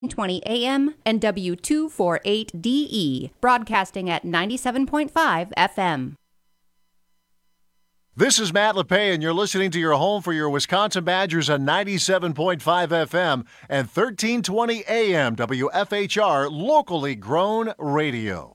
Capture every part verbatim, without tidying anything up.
twenty A M and W two forty-eight D E, broadcasting at ninety-seven point five F M. This is Matt LePay, and you're listening to your home for your Wisconsin Badgers on ninety-seven point five F M and thirteen twenty A M W F H R, locally grown radio.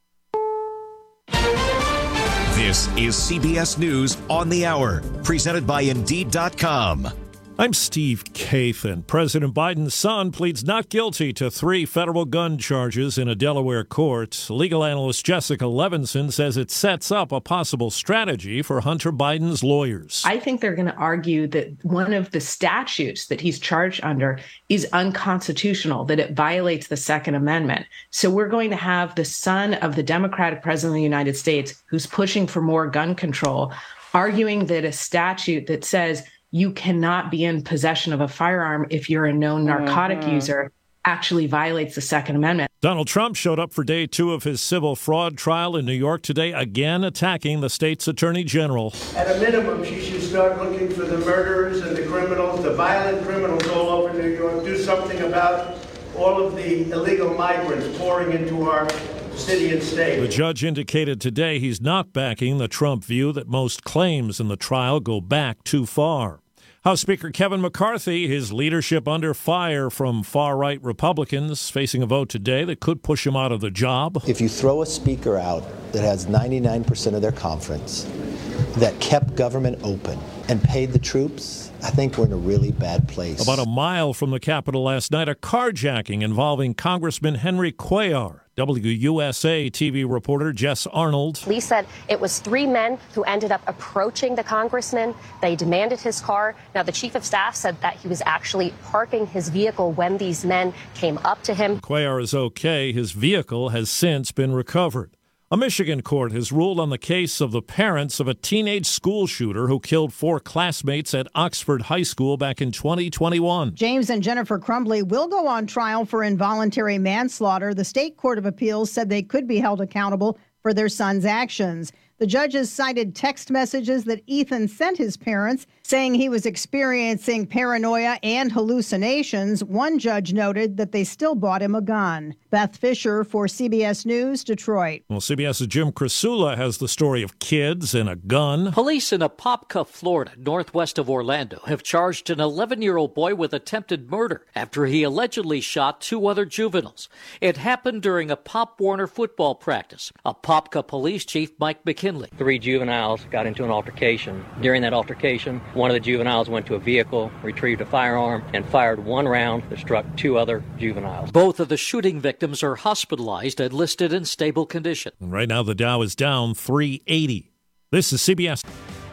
This is C B S News on the Hour, presented by Indeed dot com. I'm Steve Kathan. President Biden's son pleads not guilty to three federal gun charges in a Delaware court. Legal analyst Jessica Levinson says it sets up a possible strategy for Hunter Biden's lawyers. I think they're going to argue that one of the statutes that he's charged under is unconstitutional, that it violates the Second Amendment. So we're going to have the son of the Democratic president of the United States, who's pushing for more gun control, arguing that a statute that says you cannot be in possession of a firearm if you're a known narcotic mm-hmm. user actually violates the Second Amendment. Donald Trump showed up for day two of his civil fraud trial in New York today, again attacking the state's attorney general. At a minimum, she should start looking for the murderers and the criminals, the violent criminals all over New York, do something about all of the illegal migrants pouring into our city and state. The judge indicated today he's not backing the Trump view that most claims in the trial go back too far. House Speaker Kevin McCarthy, his leadership under fire from far-right Republicans, facing a vote today that could push him out of the job. If you throw a speaker out that has ninety-nine percent of their conference, that kept government open and paid the troops, I think we're in a really bad place. About a mile from the Capitol last night, a carjacking involving Congressman Henry Cuellar. W U S A T V reporter Jess Arnold. Police said it was three men who ended up approaching the congressman. They demanded his car. Now, the chief of staff said that he was actually parking his vehicle when these men came up to him. Cuellar is okay. His vehicle has since been recovered. A Michigan court has ruled on the case of the parents of a teenage school shooter who killed four classmates at Oxford High School back in twenty twenty-one. James and Jennifer Crumbly will go on trial for involuntary manslaughter. The State Court of Appeals said they could be held accountable for their son's actions. The judges cited text messages that Ethan sent his parents, saying he was experiencing paranoia and hallucinations. One judge noted that they still bought him a gun. Beth Fisher for C B S News, Detroit. Well, CBS's Jim Krasula has the story of kids and a gun. Police in Apopka, Florida, northwest of Orlando, have charged an eleven-year-old boy with attempted murder after he allegedly shot two other juveniles. It happened during a Pop Warner football practice. Apopka Police Chief Mike McKinley. Three juveniles got into an altercation. During that altercation, one of the juveniles went to a vehicle, retrieved a firearm, and fired one round that struck two other juveniles. Both of the shooting victims are hospitalized and listed in stable condition. And right now, the Dow is down three eighty. This is C B S.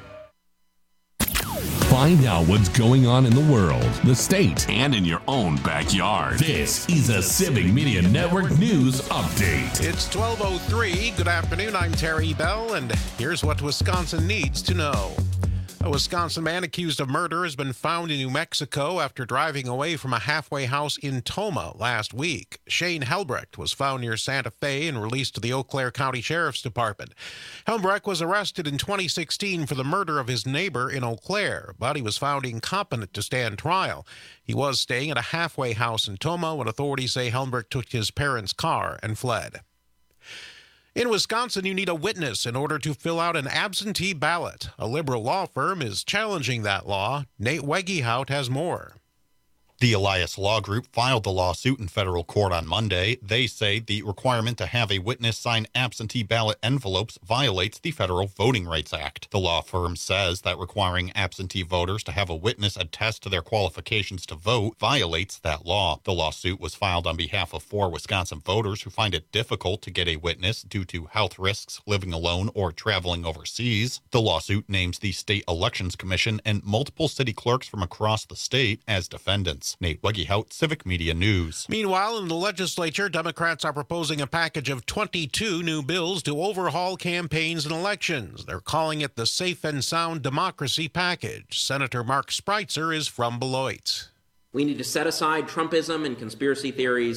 Find out what's going on in the world, the state, and in your own backyard. This is a Civic Media Network News Update. It's twelve oh three. Good afternoon. I'm Terry Bell, and here's what Wisconsin needs to know. A Wisconsin man accused of murder has been found in New Mexico after driving away from a halfway house in Tomah last week. Shane Helbrecht was found near Santa Fe and released to the Eau Claire County Sheriff's Department. Helbrecht was arrested in twenty sixteen for the murder of his neighbor in Eau Claire, but he was found incompetent to stand trial. He was staying at a halfway house in Tomah when authorities say Helbrecht took his parents' car and fled. In Wisconsin, you need a witness in order to fill out an absentee ballot. A liberal law firm is challenging that law. Nate Wegehout has more. The Elias Law Group filed the lawsuit in federal court on Monday. They say the requirement to have a witness sign absentee ballot envelopes violates the Federal Voting Rights Act. The law firm says that requiring absentee voters to have a witness attest to their qualifications to vote violates that law. The lawsuit was filed on behalf of four Wisconsin voters who find it difficult to get a witness due to health risks, living alone, or traveling overseas. The lawsuit names the State Elections Commission and multiple city clerks from across the state as defendants. Nate Wegehout, Civic Media News. Meanwhile, in the legislature, Democrats are proposing a package of twenty-two new bills to overhaul campaigns and elections. They're calling it the Safe and Sound Democracy Package. Senator Mark Spreitzer is from Beloit. We need to set aside Trumpism and conspiracy theories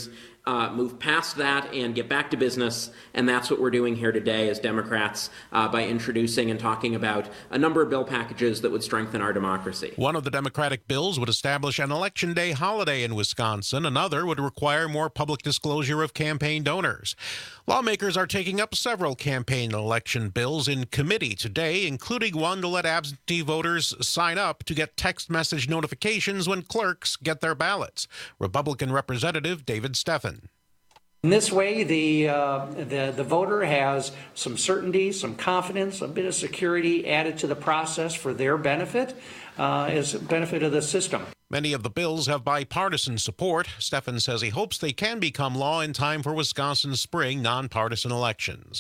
uh, move past that and get back to business. And that's what we're doing here today as Democrats uh, by introducing and talking about a number of bill packages that would strengthen our democracy. One of the Democratic bills would establish an Election Day holiday in Wisconsin. Another would require more public disclosure of campaign donors. Lawmakers are taking up several campaign and election bills in committee today, including one to let absentee voters sign up to get text message notifications when clerks get their ballots. Republican Representative David Steffen. In this way, the, uh, the the voter has some certainty, some confidence, a bit of security added to the process for their benefit, uh, as a benefit of the system. Many of the bills have bipartisan support. Steffen says he hopes they can become law in time for Wisconsin's spring nonpartisan elections.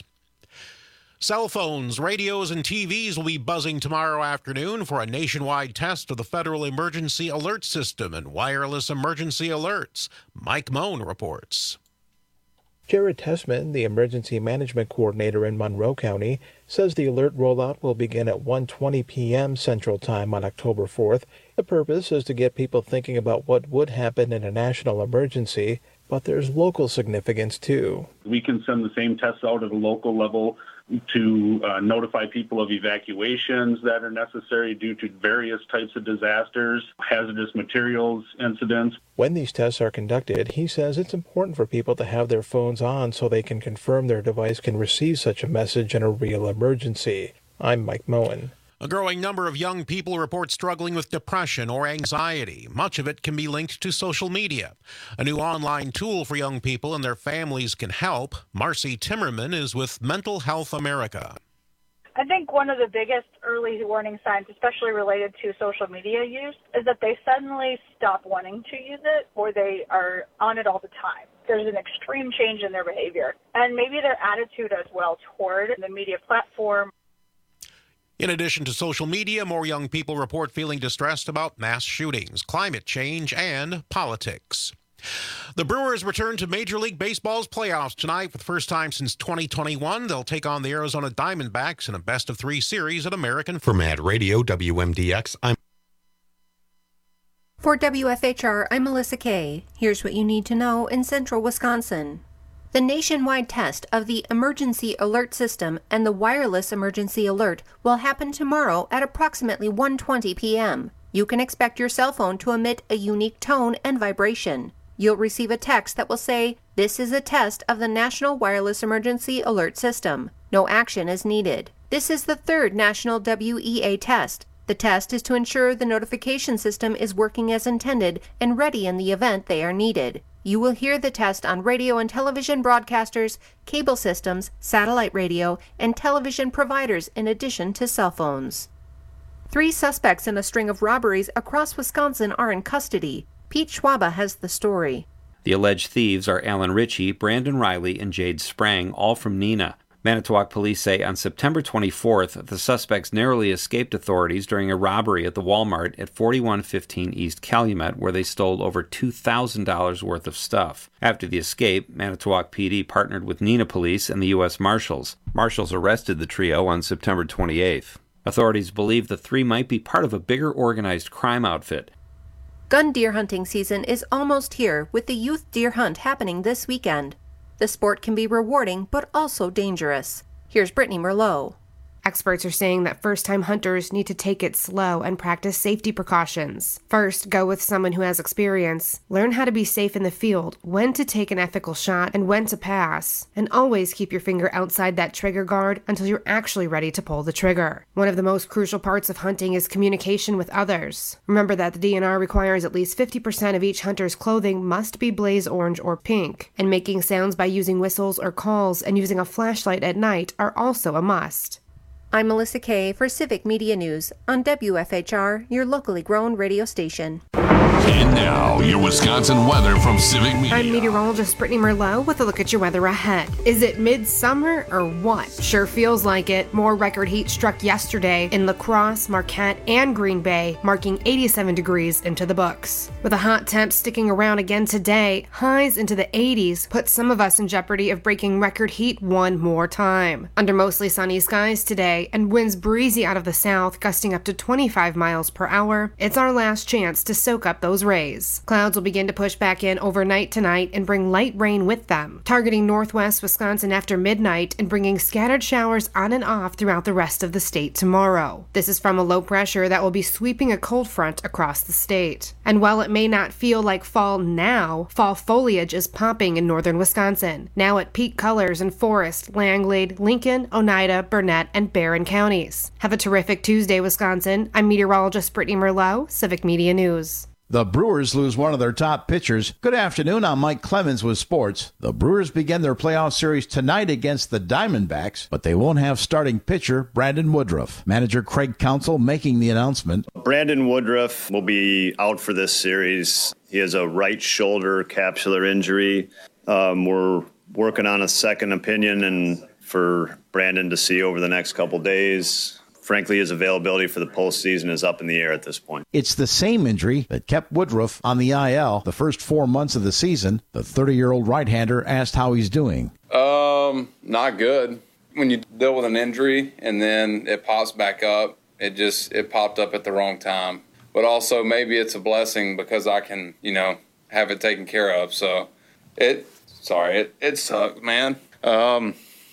Cell phones, radios, and T Vs will be buzzing tomorrow afternoon for a nationwide test of the Federal Emergency Alert System and wireless emergency alerts. Mike Moan reports. Jared Tessman, the Emergency Management Coordinator in Monroe County, says the alert rollout will begin at one twenty p.m. Central Time on October fourth. The purpose is to get people thinking about what would happen in a national emergency, but there's local significance too. We can send the same tests out at a local level to uh, notify people of evacuations that are necessary due to various types of disasters, hazardous materials incidents. When these tests are conducted, he says it's important for people to have their phones on so they can confirm their device can receive such a message in a real emergency. I'm Mike Moen. A growing number of young people report struggling with depression or anxiety. Much of it can be linked to social media. A new online tool for young people and their families can help. Marcy Timmerman is with Mental Health America. I think one of the biggest early warning signs, especially related to social media use, is that they suddenly stop wanting to use it or they are on it all the time. There's an extreme change in their behavior and maybe their attitude as well toward the media platform. In addition to social media, more young people report feeling distressed about mass shootings, climate change, and politics. The Brewers return to Major League Baseball's playoffs tonight for the first time since twenty twenty-one. They'll take on the Arizona Diamondbacks in a best-of-three series at American. For Mad Radio, W M D X, I'm... For W F H R, I'm Melissa Kay. Here's what you need to know in central Wisconsin. The nationwide test of the Emergency Alert System and the Wireless Emergency Alert will happen tomorrow at approximately one twenty p.m. You can expect your cell phone to emit a unique tone and vibration. You'll receive a text that will say, "This is a test of the National Wireless Emergency Alert System." No action is needed. This is the third national W E A test. The test is to ensure the notification system is working as intended and ready in the event they are needed. You will hear the test on radio and television broadcasters, cable systems, satellite radio, and television providers in addition to cell phones. Three suspects in a string of robberies across Wisconsin are in custody. Pete Schwaba has the story. The alleged thieves are Alan Ritchie, Brandon Riley, and Jade Sprang, all from Neenah. Manitowoc police say on September twenty-fourth, the suspects narrowly escaped authorities during a robbery at the Walmart at forty-one fifteen East Calumet, where they stole over two thousand dollars worth of stuff. After the escape, Manitowoc P D partnered with Neenah Police and the U S Marshals. Marshals arrested the trio on September twenty-eighth. Authorities believe the three might be part of a bigger organized crime outfit. Gun deer hunting season is almost here, with the youth deer hunt happening this weekend. The sport can be rewarding, but also dangerous. Here's Brittany Merlot. Experts are saying that first-time hunters need to take it slow and practice safety precautions. First, go with someone who has experience. Learn how to be safe in the field, when to take an ethical shot, and when to pass. And always keep your finger outside that trigger guard until you're actually ready to pull the trigger. One of the most crucial parts of hunting is communication with others. Remember that the D N R requires at least fifty percent of each hunter's clothing must be blaze orange or pink, and making sounds by using whistles or calls and using a flashlight at night are also a must. I'm Melissa Kay for Civic Media News on W F H R, your locally grown radio station. And now, your Wisconsin weather from Civic Media. I'm meteorologist Brittany Merlot with a look at your weather ahead. Is it midsummer or what? Sure feels like it. More record heat struck yesterday in La Crosse, Marquette, and Green Bay, marking eighty-seven degrees into the books. With a hot temp sticking around again today, highs into the eighties put some of us in jeopardy of breaking record heat one more time. Under mostly sunny skies today, Tuesday and winds breezy out of the south, gusting up to twenty-five miles per hour. It's our last chance to soak up those rays. Clouds will begin to push back in overnight tonight and bring light rain with them, targeting northwest Wisconsin after midnight and bringing scattered showers on and off throughout the rest of the state tomorrow. This is from a low pressure that will be sweeping a cold front across the state. And while it may not feel like fall now, fall foliage is popping in northern Wisconsin, now at peak colors in Forest, Langlade, Lincoln, Oneida, Burnett, and Barron counties. Have a terrific Tuesday, Wisconsin. I'm meteorologist Brittany Merlot, Civic Media News. The Brewers lose one of their top pitchers. Good afternoon, I'm Mike Clemens with sports. The Brewers begin their playoff series tonight against the Diamondbacks, but they won't have starting pitcher Brandon Woodruff. Manager Craig Counsell making the announcement. Brandon Woodruff will be out for this series. He has a right shoulder capsular injury. Um, we're working on a second opinion and for Brandon to see over the next couple days. Frankly, his availability for the postseason is up in the air at this point. It's the same injury that kept Woodruff on the I L the first four months of the season. The thirty-year-old right-hander asked how he's doing. Um, not good. When you deal with an injury and then it pops back up, it just it popped up at the wrong time. But also maybe it's a blessing because I can, you know, have it taken care of. So it, sorry, it it sucked, man. Um,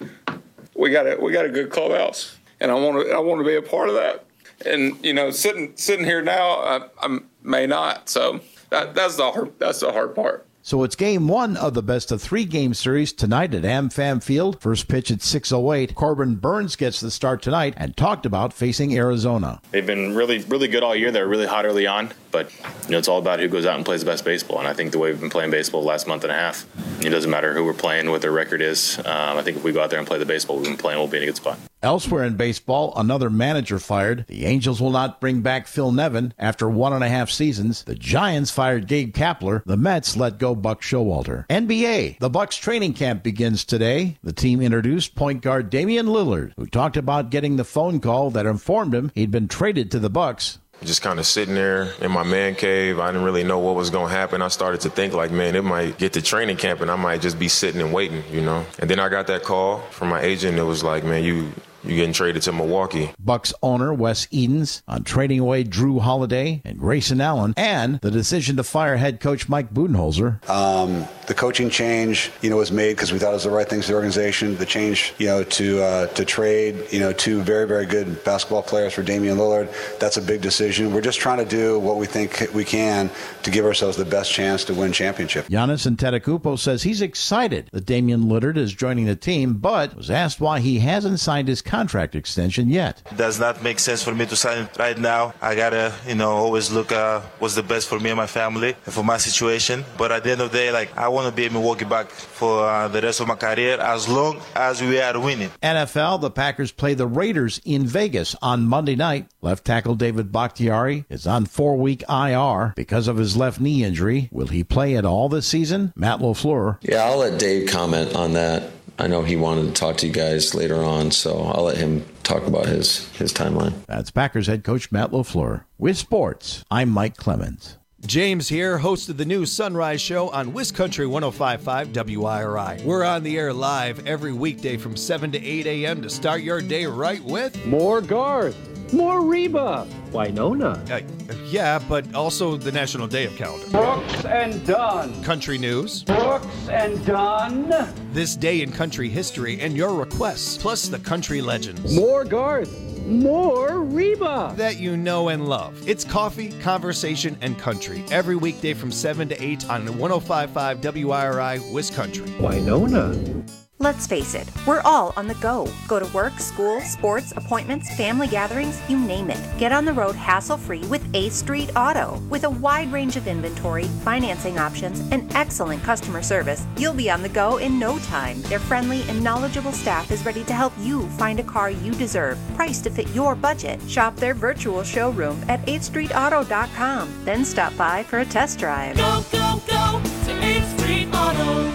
we got a we got a good clubhouse. And I want to, I want to be a part of that. And you know, sitting, sitting here now, I, I may not. So that, that's the hard, that's the hard part. So it's game one of the best of three game series tonight at AmFam Field. First pitch at six oh eight. Corbin Burns gets the start tonight and talked about facing Arizona. They've been really, really good all year. They're really hot early on, but you know, it's all about who goes out and plays the best baseball. And I think the way we've been playing baseball the last month and a half, it doesn't matter who we're playing, what their record is. Um, I think if we go out there and play the baseball we've been playing, we'll be in a good spot. Elsewhere in baseball, another manager fired. The Angels will not bring back Phil Nevin after one and a half seasons. The Giants fired Gabe Kapler. The Mets let go Buck Showalter. N B A, the Bucks training camp begins today. The team introduced point guard Damian Lillard, who talked about getting the phone call that informed him he'd been traded to the Bucks. Just kind of sitting there in my man cave. I didn't really know what was going to happen. I started to think like, man, it might get to training camp and I might just be sitting and waiting, you know. And then I got that call from my agent. It was like, man, you... You're getting traded to Milwaukee. Bucks owner Wes Edens on trading away Drew Holiday and Grayson Allen, and the decision to fire head coach Mike Budenholzer. Um, the coaching change, you know, was made because we thought it was the right thing for the organization. The change, you know, to uh, to trade, you know, two very very good basketball players for Damian Lillard. That's a big decision. We're just trying to do what we think we can to give ourselves the best chance to win championship. Giannis Antetokounmpo says he's excited that Damian Lillard is joining the team, but was asked why he hasn't signed his contract extension yet. It does not make sense for me to sign it right now. I gotta, you know, always look uh, what's the best for me and my family and for my situation. But at the end of the day, like, I want to be in Milwaukee back for uh, the rest of my career as long as we are winning. N F L, the Packers play the Raiders in Vegas on Monday night. Left tackle David Bakhtiari is on four-week I R because of his left knee injury. Will he play at all this season? Matt LaFleur. Yeah, I'll let Dave comment on that. I know he wanted to talk to you guys later on, so I'll let him talk about his, his timeline. That's Packers head coach Matt LaFleur. With sports, I'm Mike Clemens. James here, host of the new Sunrise Show on WisCountry one oh five point five W I R I. We're on the air live every weekday from seven to eight a.m. to start your day right with more Garth, more Reba, Winona. Uh, yeah, but also the National Day of Calendar. Brooks and Dunn. Country news. Brooks and Dunn. This day in country history and your requests, plus the country legends. More Garth. More Reba that you know and love. It's coffee, conversation, and country every weekday from seven to eight on one oh five point five W I R I WisCountry. Winona. Let's face it, we're all on the go. Go to work, school, sports, appointments, family gatherings, you name it. Get on the road hassle-free with eighth Street Auto. With a wide range of inventory, financing options, and excellent customer service, you'll be on the go in no time. Their friendly and knowledgeable staff is ready to help you find a car you deserve, priced to fit your budget. Shop their virtual showroom at eighth street auto dot com. Then stop by for a test drive. Go, go, go to eighth Street Auto.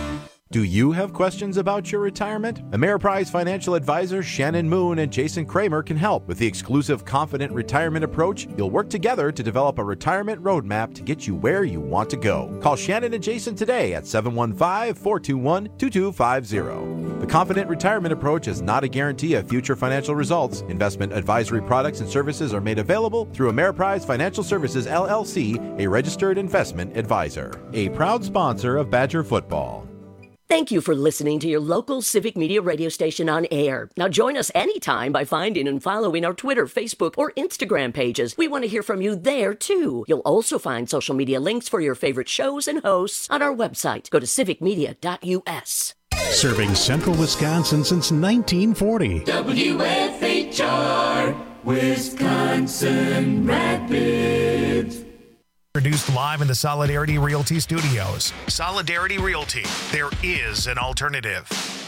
Do you have questions about your retirement? Ameriprise financial advisors Shannon Moon and Jason Kramer can help. With the exclusive Confident Retirement Approach, you'll work together to develop a retirement roadmap to get you where you want to go. Call Shannon and Jason today at seven one five, four two one, two two five zero. The Confident Retirement Approach is not a guarantee of future financial results. Investment advisory products and services are made available through Ameriprise Financial Services, L L C, a registered investment advisor. A proud sponsor of Badger Football. Thank you for listening to your local Civic Media radio station on air. Now join us anytime by finding and following our Twitter, Facebook, or Instagram pages. We want to hear from you there, too. You'll also find social media links for your favorite shows and hosts on our website. Go to civic media dot u s. Serving Central Wisconsin since nineteen forty. W F H R, Wisconsin Rapids. Produced live in the Solidarity Realty Studios. Solidarity Realty, there is an alternative.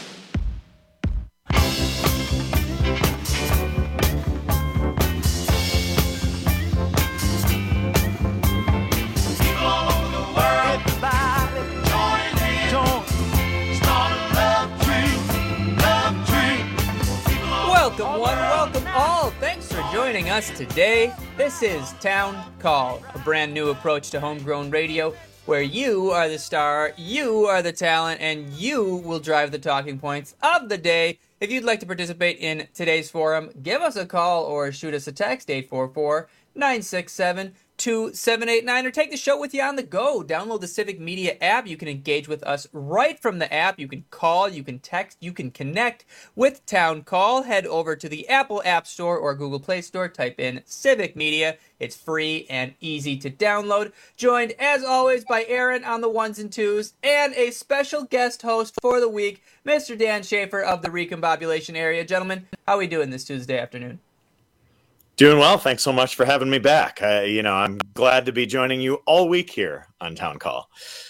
Welcome one, welcome all. Thanks for joining us today. This is Town Call, a brand new approach to homegrown radio where you are the star, you are the talent, and you will drive the talking points of the day. If you'd like to participate in today's forum, give us a call or shoot us a text, eight four four, nine six seven, two seven eight nine, or take the show with you on the go. Download the Civic Media app. You can engage with us right from the app. You can call, you can text, you can connect with Town Call. Head over to the Apple App Store or Google Play Store. Type in Civic Media. It's free and easy to download. Joined, as always, by Aaron on the ones and twos, and a special guest host for the week, Mister Dan Schaefer of the Recombobulation area. Gentlemen, how are we doing this Tuesday afternoon? Doing well. Thanks so much for having me back. Uh, you know, I'm glad to be joining you all week here on Town Call.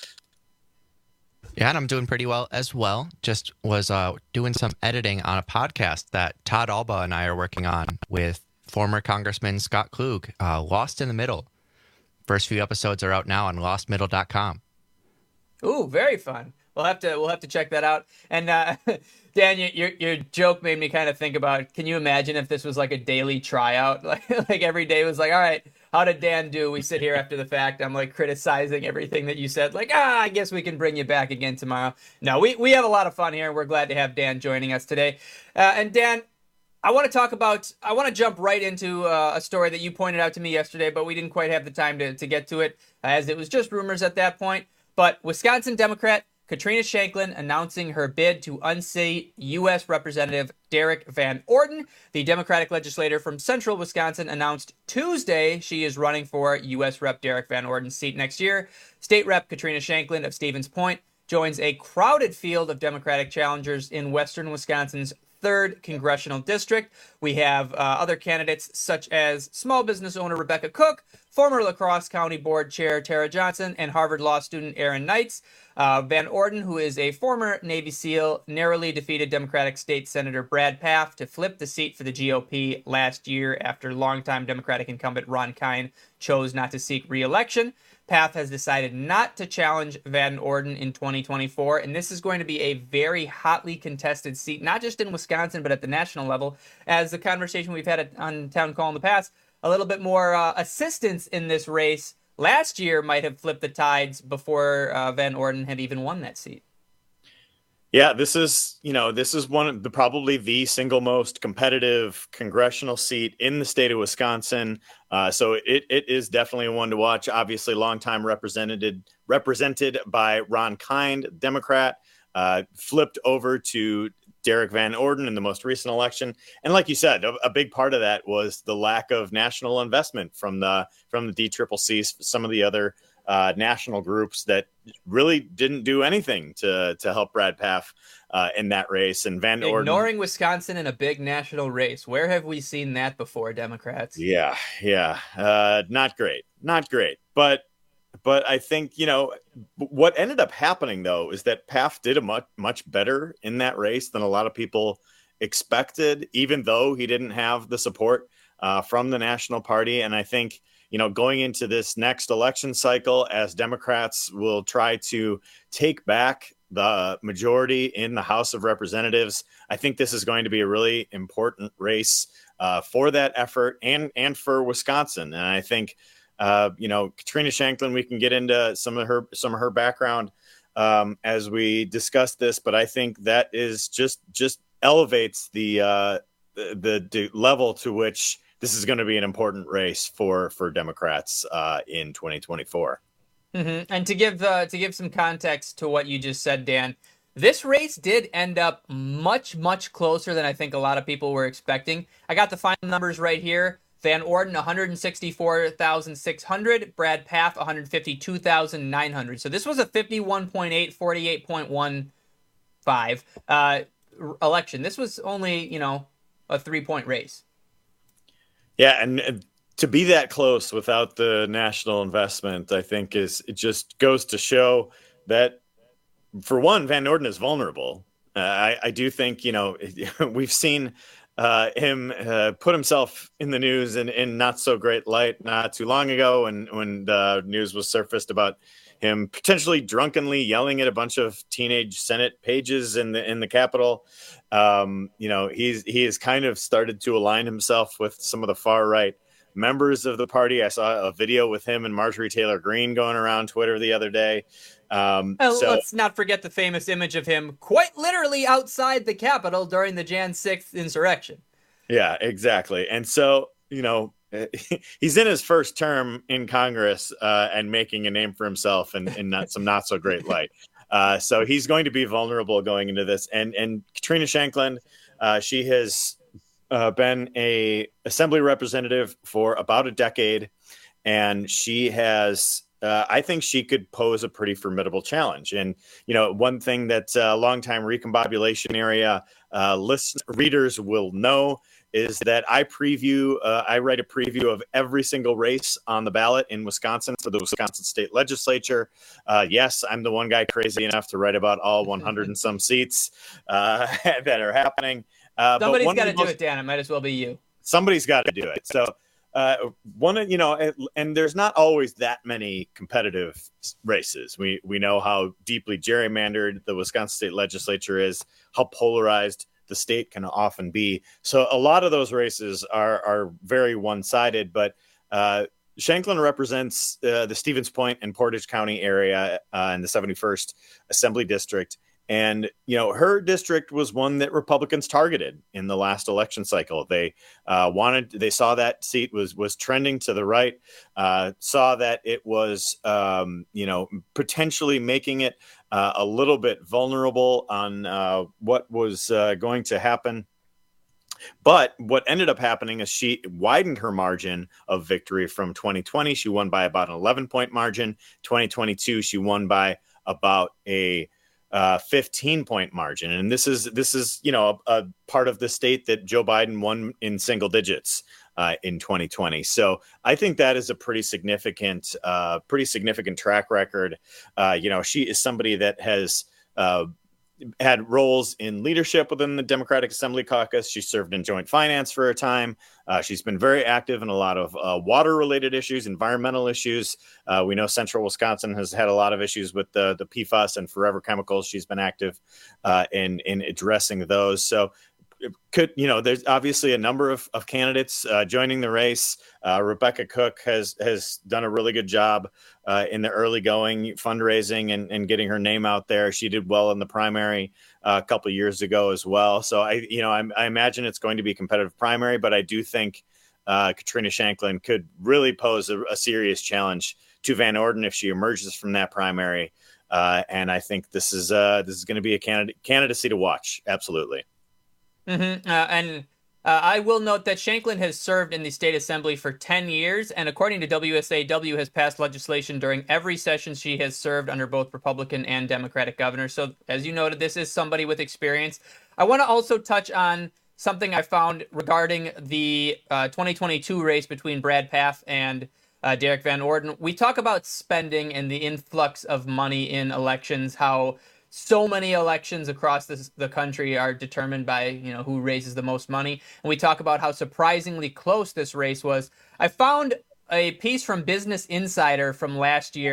Yeah, and I'm doing pretty well as well. Just was uh, doing some editing on a podcast that Todd Alba and I are working on with former Congressman Scott Klug, uh, Lost in the Middle. First few episodes are out now on lost middle dot com. Ooh, very fun. We'll have to we'll have to check that out. And uh, Dan, your your joke made me kind of think about. Can you imagine if this was like a daily tryout? Like like every day was like, all right, how did Dan do? We sit here after the fact. I'm like criticizing everything that you said. Like, ah, I guess we can bring you back again tomorrow. No, we we have a lot of fun here, and we're glad to have Dan joining us today. Uh, and Dan, I want to talk about. I want to jump right into uh, a story that you pointed out to me yesterday, but we didn't quite have the time to to get to it, uh, as it was just rumors at that point. But Wisconsin Democrat Katrina Shanklin announcing her bid to unseat U S Representative Derek Van Orden. The Democratic legislator from central Wisconsin announced Tuesday she is running for U S Rep Derek Van Orden's seat next year. State Rep Katrina Shanklin of Stevens Point joins a crowded field of Democratic challengers in western Wisconsin's third congressional district. We have uh, other candidates such as small business owner Rebecca Cook, former La Crosse County Board Chair Tara Johnson, and Harvard Law student Aaron Knights. Uh, Van Orden, who is a former Navy SEAL, narrowly defeated Democratic State Senator Brad Pfaff to flip the seat for the G O P last year after longtime Democratic incumbent Ron Kine chose not to seek re-election. Pfaff has decided not to challenge Van Orden in twenty twenty-four, and this is going to be a very hotly contested seat, not just in Wisconsin, but at the national level. As the conversation we've had on Town Call in the past, a little bit more uh, assistance in this race last year might have flipped the tides before uh, Van Orden had even won that seat. Yeah, this is, you know, this is one of the probably the single most competitive congressional seat in the state of Wisconsin. Uh, so it it is definitely one to watch. Obviously, longtime represented represented by Ron Kine, Democrat, uh, flipped over to Derek Van Orden in the most recent election. And like you said, a, a big part of that was the lack of national investment from the from the D C C C, some of the other uh, national groups that really didn't do anything to to help Brad Pfaff uh, in that race. And Van Orden ignoring Wisconsin in a big national race. Where have we seen that before, Democrats? Yeah, yeah, uh, not great, not great. But but I think, you know, what ended up happening though is that Pfaff did a much much better in that race than a lot of people expected, even though he didn't have the support uh, from the national party. And I think, you know, going into this next election cycle, as Democrats will try to take back the majority in the House of Representatives. I think this is going to be a really important race uh, for that effort and and for Wisconsin. And I think, uh, you know, Katrina Shanklin, we can get into some of her some of her background um, as we discuss this, but I think that is just just elevates the uh, the, the, the level to which this is going to be an important race for for Democrats uh, in twenty twenty-four. Mm-hmm. And to give uh, to give some context to what you just said, Dan, this race did end up much, much closer than I think a lot of people were expecting. I got the final numbers right here. Van Orden, one hundred sixty-four thousand six hundred. Brad Pfaff, one hundred fifty-two thousand nine hundred. So this was a fifty-one point eight, forty-eight point one five uh, election. This was only, you know, a three-point race. Yeah, and to be that close without the national investment, I think is it just goes to show that, for one, Van Orden is vulnerable. Uh, I, I do think, you know, we've seen uh, him uh, put himself in the news in, in not so great light not too long ago, when when the news was surfaced about him potentially drunkenly yelling at a bunch of teenage Senate pages in the in the Capitol. Um, you know, he's he has kind of started to align himself with some of the far right members of the party. I saw a video with him and Marjorie Taylor Greene going around Twitter the other day. Um, well, so, let's not forget the famous image of him quite literally outside the Capitol during the January sixth insurrection. Yeah, exactly. And so, you know, he's in his first term in Congress uh, and making a name for himself in, in not some not so great light. Uh, so he's going to be vulnerable going into this. And and Katrina Shanklin, uh, she has uh, been a assembly representative for about a decade, and she has. Uh, I think she could pose a pretty formidable challenge. And, you know, one thing that a uh, longtime recombobulation area uh, list readers will know is that I preview, uh, I write a preview of every single race on the ballot in Wisconsin for the Wisconsin State Legislature. Uh, yes, I'm the one guy crazy enough to write about all one hundred and some seats uh, that are happening. Uh, Somebody's got to do it, Dan. It might as well be you. Somebody's got to do it. So, Uh, one, you know, and, and there's not always that many competitive races. We we know how deeply gerrymandered the Wisconsin State Legislature is, how polarized the state can often be. So a lot of those races are are very one-sided. But uh, Shanklin represents uh, the Stevens Point and Portage County area uh, in the seventy-first Assembly District. And, you know, her district was one that Republicans targeted in the last election cycle. They uh, wanted, they saw that seat was was trending to the right, uh, saw that it was, um, you know, potentially making it uh, a little bit vulnerable on uh, what was uh, going to happen. But what ended up happening is she widened her margin of victory from twenty twenty. She won by about an eleven point margin. twenty twenty-two, she won by about a Uh, fifteen point margin. And this is, this is, you know, a, a part of the state that Joe Biden won in single digits uh, in twenty twenty. So I think that is a pretty significant, uh, pretty significant track record. Uh, you know, she is somebody that has uh, had roles in leadership within the Democratic Assembly Caucus. She served in joint finance for a time. Uh, she's been very active in a lot of uh, water-related issues, environmental issues. Uh, we know Central Wisconsin has had a lot of issues with the, the P FAS and forever chemicals. She's been active uh, in, in addressing those. So it could, you know, there's obviously a number of, of candidates uh, joining the race. Uh, Rebecca Cook has has done a really good job uh, in the early going fundraising and, and getting her name out there. She did well in the primary uh, a couple of years ago as well. So I, you know, I, I imagine it's going to be a competitive primary, but I do think uh, Katrina Shanklin could really pose a, a serious challenge to Van Orden if she emerges from that primary. Uh, and I think this is uh, this is going to be a candidate candidacy to watch. Absolutely. Mm-hmm. Uh, and uh, I will note that Shanklin has served in the state assembly for ten years, and according to W S A W, has passed legislation during every session she has served under both Republican and Democratic governors. So, as you noted, this is somebody with experience. I want to also touch on something I found regarding the uh, twenty twenty-two race between Brad Pfaff and uh, Derek Van Orden. We talk about spending and the influx of money in elections, how so many elections across this, the country are determined by, you know, who raises the most money. And we talk about how surprisingly close this race was. I found a piece from Business Insider from last year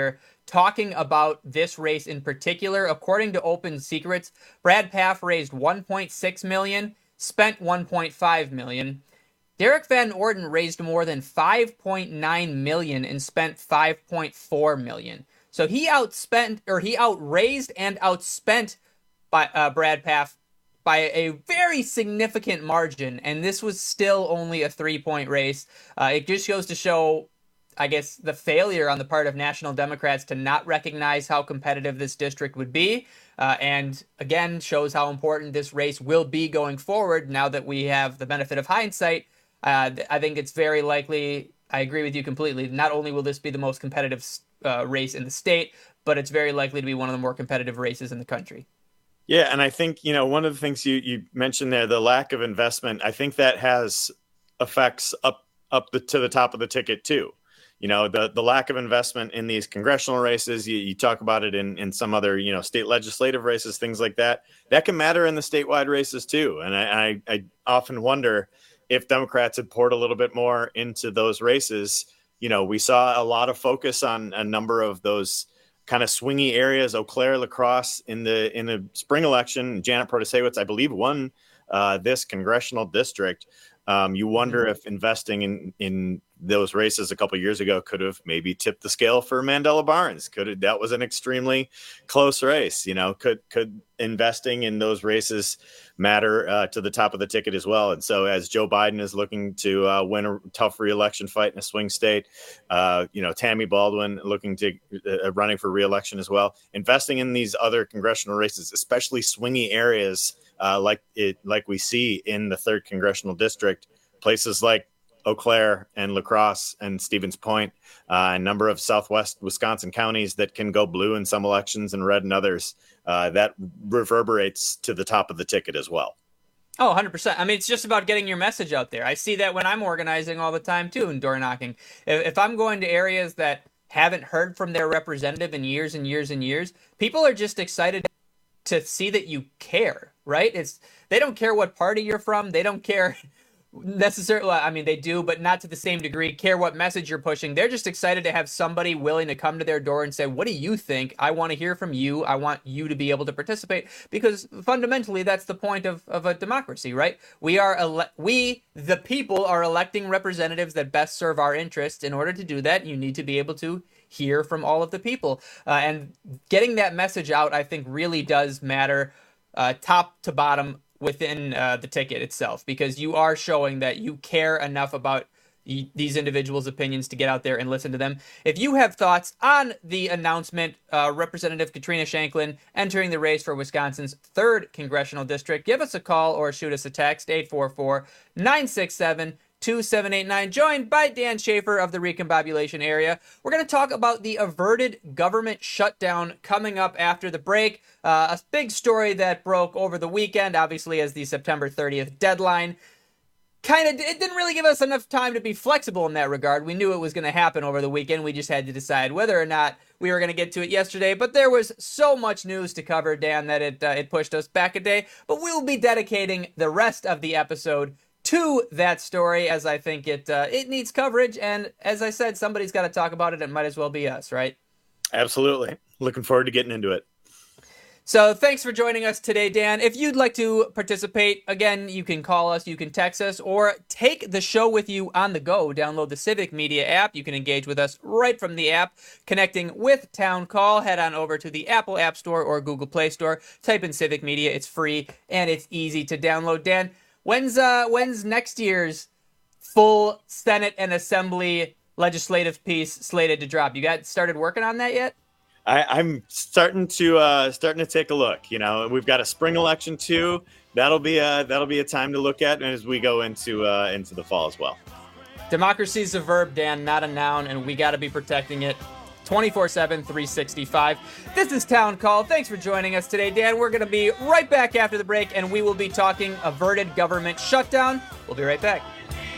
talking about this race in particular, according to Open Secrets, Brad Pfaff raised one point six million dollars, spent one point five million dollars. Derek Van Orden raised more than five point nine million dollars and spent five point four million dollars. So he outspent, or he outraised and outspent by uh, Brad Pfaff by a very significant margin, and this was still only a three-point race. Uh, it just goes to show, I guess, the failure on the part of National Democrats to not recognize how competitive this district would be, uh, and again, shows how important this race will be going forward now that we have the benefit of hindsight. Uh, I think it's very likely, I agree with you completely, not only will this be the most competitive uh, race in the state, but it's very likely to be one of the more competitive races in the country. Yeah, and I think, you know, one of the things you, you mentioned there, the lack of investment, I think that has effects up up the, to the top of the ticket too. You know, the, the lack of investment in these congressional races, you, you talk about it in, in some other, you know, state legislative races, things like that, that can matter in the statewide races too. And I, I, I often wonder if Democrats had poured a little bit more into those races. You know, we saw a lot of focus on a number of those kind of swingy areas. Eau Claire, La Crosse in the in the spring election. Janet Protasiewicz, I believe, won uh, this congressional district. Um, you wonder if investing in in those races a couple of years ago could have maybe tipped the scale for Mandela Barnes. Could have, that was an extremely close race. You know, could could investing in those races matter uh, to the top of the ticket as well? And so, as Joe Biden is looking to uh, win a tough re-election fight in a swing state, uh, you know, Tammy Baldwin looking to uh, running for re-election as well, investing in these other congressional races, especially swingy areas uh, like it like we see in the third congressional district, places like Eau Claire and La Crosse and Stevens Point, uh, a number of southwest Wisconsin counties that can go blue in some elections and red in others. Uh, that reverberates to the top of the ticket as well. Oh, one hundred percent. I mean, it's just about getting your message out there. I see that when I'm organizing all the time, too, and door knocking. If, if I'm going to areas that haven't heard from their representative in years and years and years, people are just excited to see that you care, right? It's they don't care what party you're from. They don't care necessarily, I mean, they do, but not to the same degree, care what message you're pushing. They're just excited to have somebody willing to come to their door and say, what do you think? I want to hear from you. I want you to be able to participate, because fundamentally that's the point of, of a democracy, right? We are, ele- we, the people, are electing representatives that best serve our interests. In order to do that, you need to be able to hear from all of the people. Uh, and getting that message out, I think, really does matter, uh, top to bottom, within uh, the ticket itself, because you are showing that you care enough about y- these individuals' opinions to get out there and listen to them. If you have thoughts on the announcement, uh, Representative Katrina Shanklin entering the race for Wisconsin's third congressional district, give us a call or shoot us a text, eight four four, nine six seven, two seven eight nine, joined by Dan Schaefer of the Recombobulation Area. We're going to talk about the averted government shutdown coming up after the break. Uh, a big story that broke over the weekend, obviously, as the September thirtieth deadline. Kind of, it didn't really give us enough time to be flexible in that regard. We knew it was going to happen over the weekend. We just had to decide whether or not we were going to get to it yesterday. But there was so much news to cover, Dan, that it uh, it pushed us back a day. But we'll be dedicating the rest of the episode to that story, as I think it uh, it needs coverage. And as I said, somebody's got to talk about it. It might as well be us, right? Absolutely. Looking forward to getting into it. So thanks for joining us today, Dan. If you'd like to participate, again, you can call us, you can text us, or take the show with you on the go. Download the Civic Media app. You can engage with us right from the app. Connecting with Town Call, head on over to the Apple App Store or Google Play Store. Type in Civic Media. It's free, and it's easy to download. Dan, when's uh when's next year's full Senate and Assembly legislative piece slated to drop? You got started working on that yet? I, I'm starting to uh, starting to take a look. You know, we've got a spring election too. That'll be a that'll be a time to look at as we go into uh, into the fall as well. Democracy is a verb, Dan, not a noun, and we got to be protecting it twenty-four seven, three sixty-five. This is Town Call. Thanks for joining us today, Dan. We're going to be right back after the break, and we will be talking averted government shutdown. We'll be right back.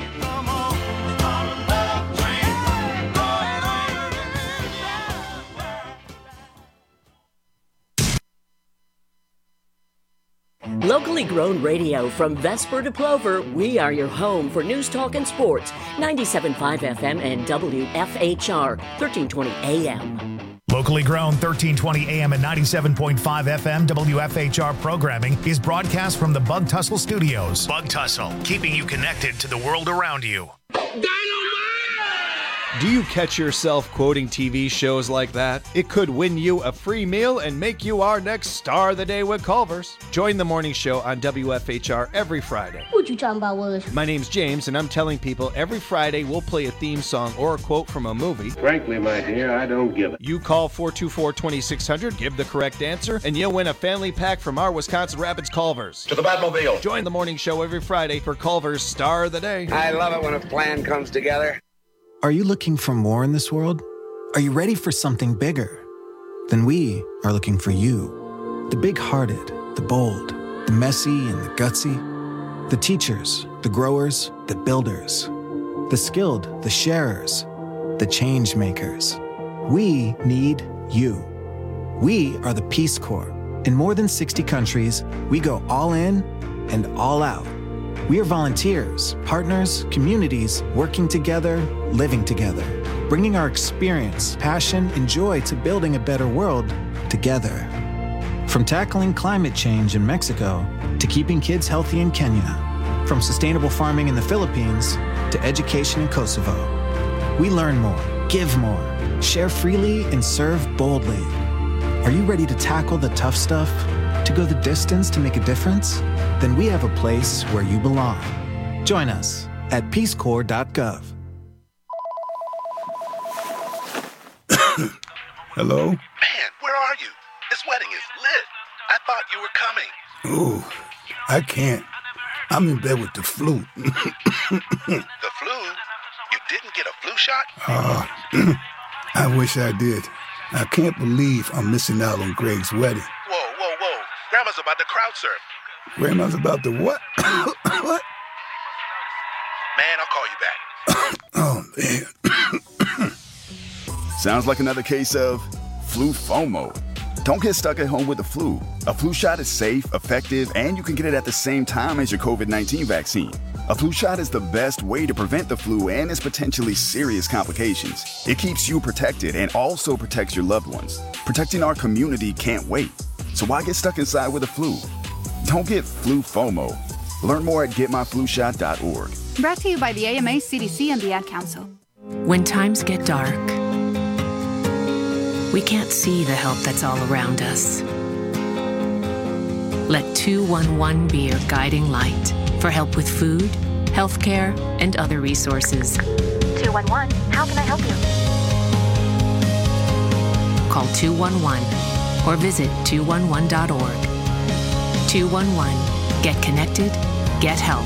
Locally grown radio from Vesper to Plover, we are your home for news, talk, and sports. ninety-seven point five F M and W F H R, thirteen twenty A M. Locally grown thirteen twenty A M and ninety-seven point five F M W F H R programming is broadcast from the Bug Tussle Studios. Bug Tussle, keeping you connected to the world around you. Do you catch yourself quoting T V shows like that? It could win you a free meal and make you our next star of the day with Culver's. Join the morning show on W F H R every Friday. What you talking about, Willis? My name's James, and I'm telling people every Friday we'll play a theme song or a quote from a movie. Frankly, my dear, I don't give it. You call four two four, two six zero zero, give the correct answer, and you'll win a family pack from our Wisconsin Rapids Culver's. To the Batmobile. Join the morning show every Friday for Culver's Star of the Day. I love it when a plan comes together. Are you looking for more in this world? Are you ready for something bigger? Then we are looking for you. The big-hearted, the bold, the messy and the gutsy. The teachers, the growers, the builders. The skilled, the sharers, the change makers. We need you. We are the Peace Corps. In more than sixty countries, we go all in and all out. We are volunteers, partners, communities, working together, living together, bringing our experience, passion, and joy to building a better world together. From tackling climate change in Mexico to keeping kids healthy in Kenya, from sustainable farming in the Philippines to education in Kosovo. We learn more, give more, share freely, and serve boldly. Are you ready to tackle the tough stuff? To go the distance to make a difference? Then we have a place where you belong. Join us at peace corps dot gov. Hello? Man, where are you? This wedding is lit. I thought you were coming. Ooh, I can't. I'm in bed with the flu. The flu? You didn't get a flu shot? Uh, I wish I did. I can't believe I'm missing out on Greg's wedding. Whoa, whoa, whoa. Grandma's about to crowd surf. Grandma's about to what? What? Man, I'll call you back. Oh, man. Sounds like another case of flu FOMO. Don't get stuck at home with the flu. A flu shot is safe, effective, and you can get it at the same time as your covid nineteen vaccine. A flu shot is the best way to prevent the flu and its potentially serious complications. It keeps you protected and also protects your loved ones. Protecting our community can't wait. So why get stuck inside with the flu? Don't get flu FOMO. Learn more at get my flu shot dot org. Brought to you by the A M A, C D C, and the Ad Council. When times get dark, we can't see the help that's all around us. Let two one one be your guiding light for help with food, healthcare, and other resources. two one one, how can I help you? Call two one one or visit two one one dot org. two one one, get connected, get help.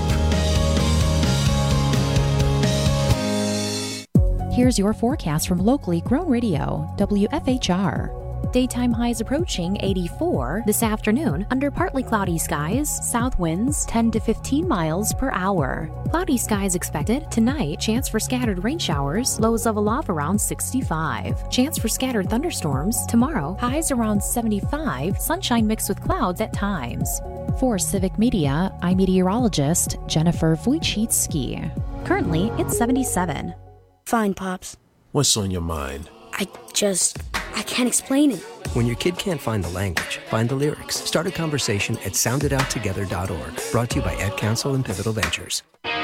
Here's your forecast from locally grown radio, W F H R. Daytime highs approaching eighty-four this afternoon under partly cloudy skies, south winds ten to fifteen miles per hour. Cloudy skies expected tonight, chance for scattered rain showers, lows level off around sixty-five. Chance for scattered thunderstorms tomorrow, highs around seventy-five, sunshine mixed with clouds at times. For Civic Media, I'm meteorologist Jennifer Wojcicki. Currently, it's seventy-seven. Fine, Pops. What's on your mind? I just... I can't explain it. When your kid can't find the language, find the lyrics. Start a conversation at sound it out together dot org. Brought to you by Ad Council and Pivotal Ventures.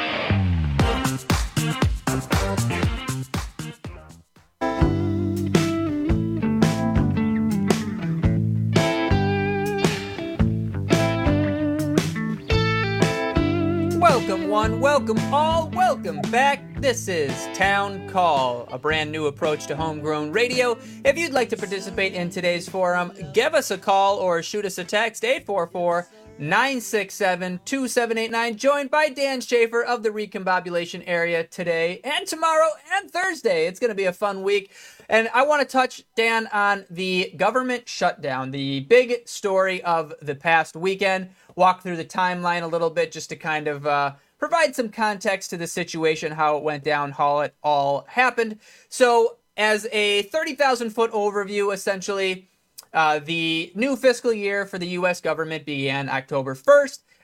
Welcome one, welcome all, welcome back. This is Town Call, a brand new approach to homegrown radio. If you'd like to participate in today's forum, give us a call or shoot us a text, eight four four, nine six seven, two seven eight nine. Joined by Dan Schaefer of the Recombobulation area today and tomorrow and Thursday. It's going to be a fun week. And I want to touch, Dan, on the government shutdown, the big story of the past weekend. Walk through the timeline a little bit just to kind of uh, provide some context to the situation, how it went down, how it all happened. So as a thirty thousand foot overview, essentially, uh, the new fiscal year for the U S government began October first,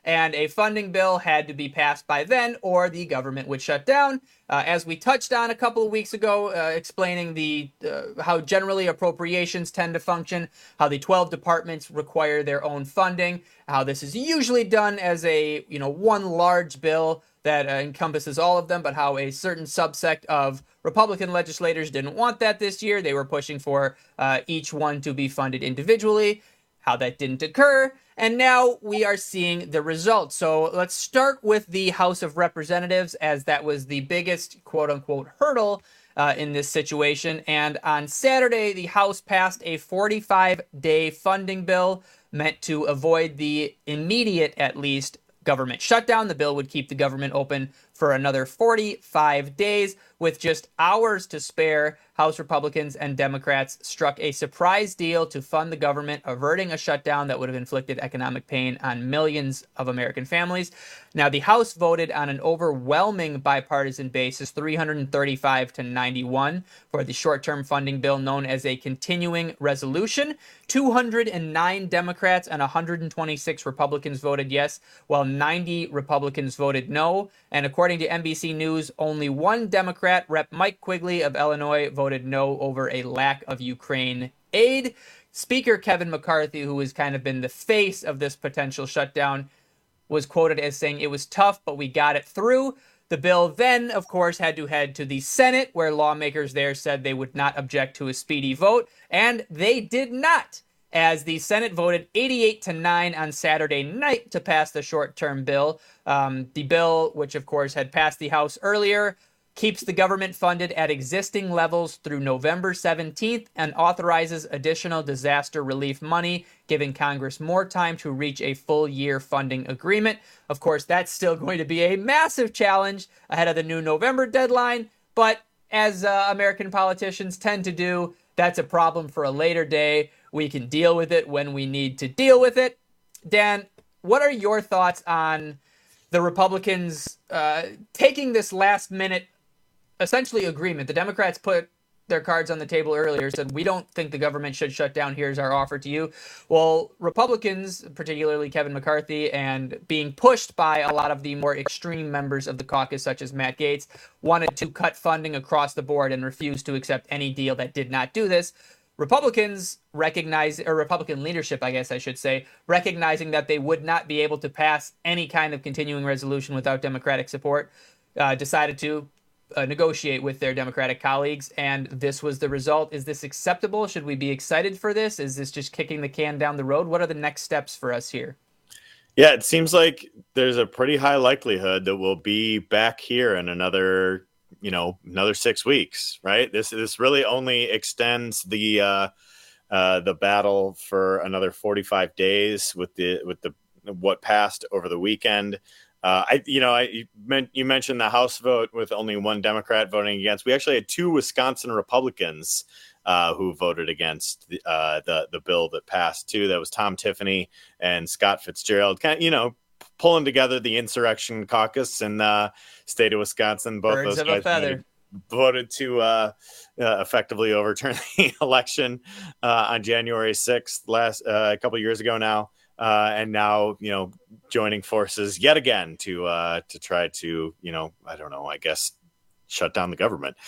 and a funding bill had to be passed by then, or the government would shut down. Uh, as we touched on a couple of weeks ago, uh, explaining the uh, how generally appropriations tend to function, how the twelve departments require their own funding, how this is usually done as a you know one large bill that uh, encompasses all of them, but how a certain subsect of Republican legislators didn't want that this year. They were pushing for uh, each one to be funded individually, how that didn't occur, and now we are seeing the results. So let's start with the House of Representatives, as that was the biggest quote-unquote hurdle uh, in this situation. And on Saturday, the House passed a forty-five day funding bill meant to avoid the immediate, at least, government shutdown. The bill would keep the government open for another forty-five days. With just hours to spare, House Republicans and Democrats struck a surprise deal to fund the government, averting a shutdown that would have inflicted economic pain on millions of American families. Now, the House voted on an overwhelming bipartisan basis, three hundred thirty-five to ninety-one, for the short-term funding bill known as a continuing resolution. two hundred nine Democrats and one hundred twenty-six Republicans voted yes, while ninety Republicans voted no. And according to N B C News, only one Democrat, Representative Mike Quigley of Illinois, voted no over a lack of Ukraine aid. Speaker Kevin McCarthy, who has kind of been the face of this potential shutdown, was quoted as saying, "It was tough, but we got it through." The bill then, of course, had to head to the Senate, where lawmakers there said they would not object to a speedy vote, and they did not, as the Senate voted eighty-eight to nine on Saturday night to pass the short-term bill. Um, the bill, which of course had passed the House earlier, keeps the government funded at existing levels through November seventeenth and authorizes additional disaster relief money, giving Congress more time to reach a full year funding agreement. Of course, that's still going to be a massive challenge ahead of the new November deadline, but as uh, American politicians tend to do, that's a problem for a later day. We can deal with it when we need to deal with it. Dan, what are your thoughts on the Republicans uh, taking this last minute essentially agreement? The Democrats put their cards on the table earlier, said, we don't think the government should shut down. Here's our offer to you. Well, Republicans, particularly Kevin McCarthy, and being pushed by a lot of the more extreme members of the caucus, such as Matt Gaetz, wanted to cut funding across the board and refused to accept any deal that did not do this. Republicans recognize, or Republican leadership, I guess I should say, recognizing that they would not be able to pass any kind of continuing resolution without Democratic support, uh, decided to Uh, negotiate with their Democratic colleagues, and this was the result. Is this acceptable? Should we be excited for this? Is this just kicking the can down the road? What are the next steps for us here? Yeah, it seems like there's a pretty high likelihood that we'll be back here in another, you know, another six weeks, right? This this really only extends the uh, uh, the battle for another forty-five days with the with the what passed over the weekend. Uh, I, you know, I you, meant, you mentioned the House vote with only one Democrat voting against. We actually had two Wisconsin Republicans uh, who voted against the, uh, the the bill that passed too. That was Tom Tiffany and Scott Fitzgerald, kind of, you know, pulling together the insurrection caucus in the state of Wisconsin. Both Birds those of guys a feather. voted to uh, uh, effectively overturn the election uh, on January sixth last uh, a couple years ago now. Uh, and now, you know, joining forces yet again to uh, to try to, you know, I don't know, I guess, shut down the government.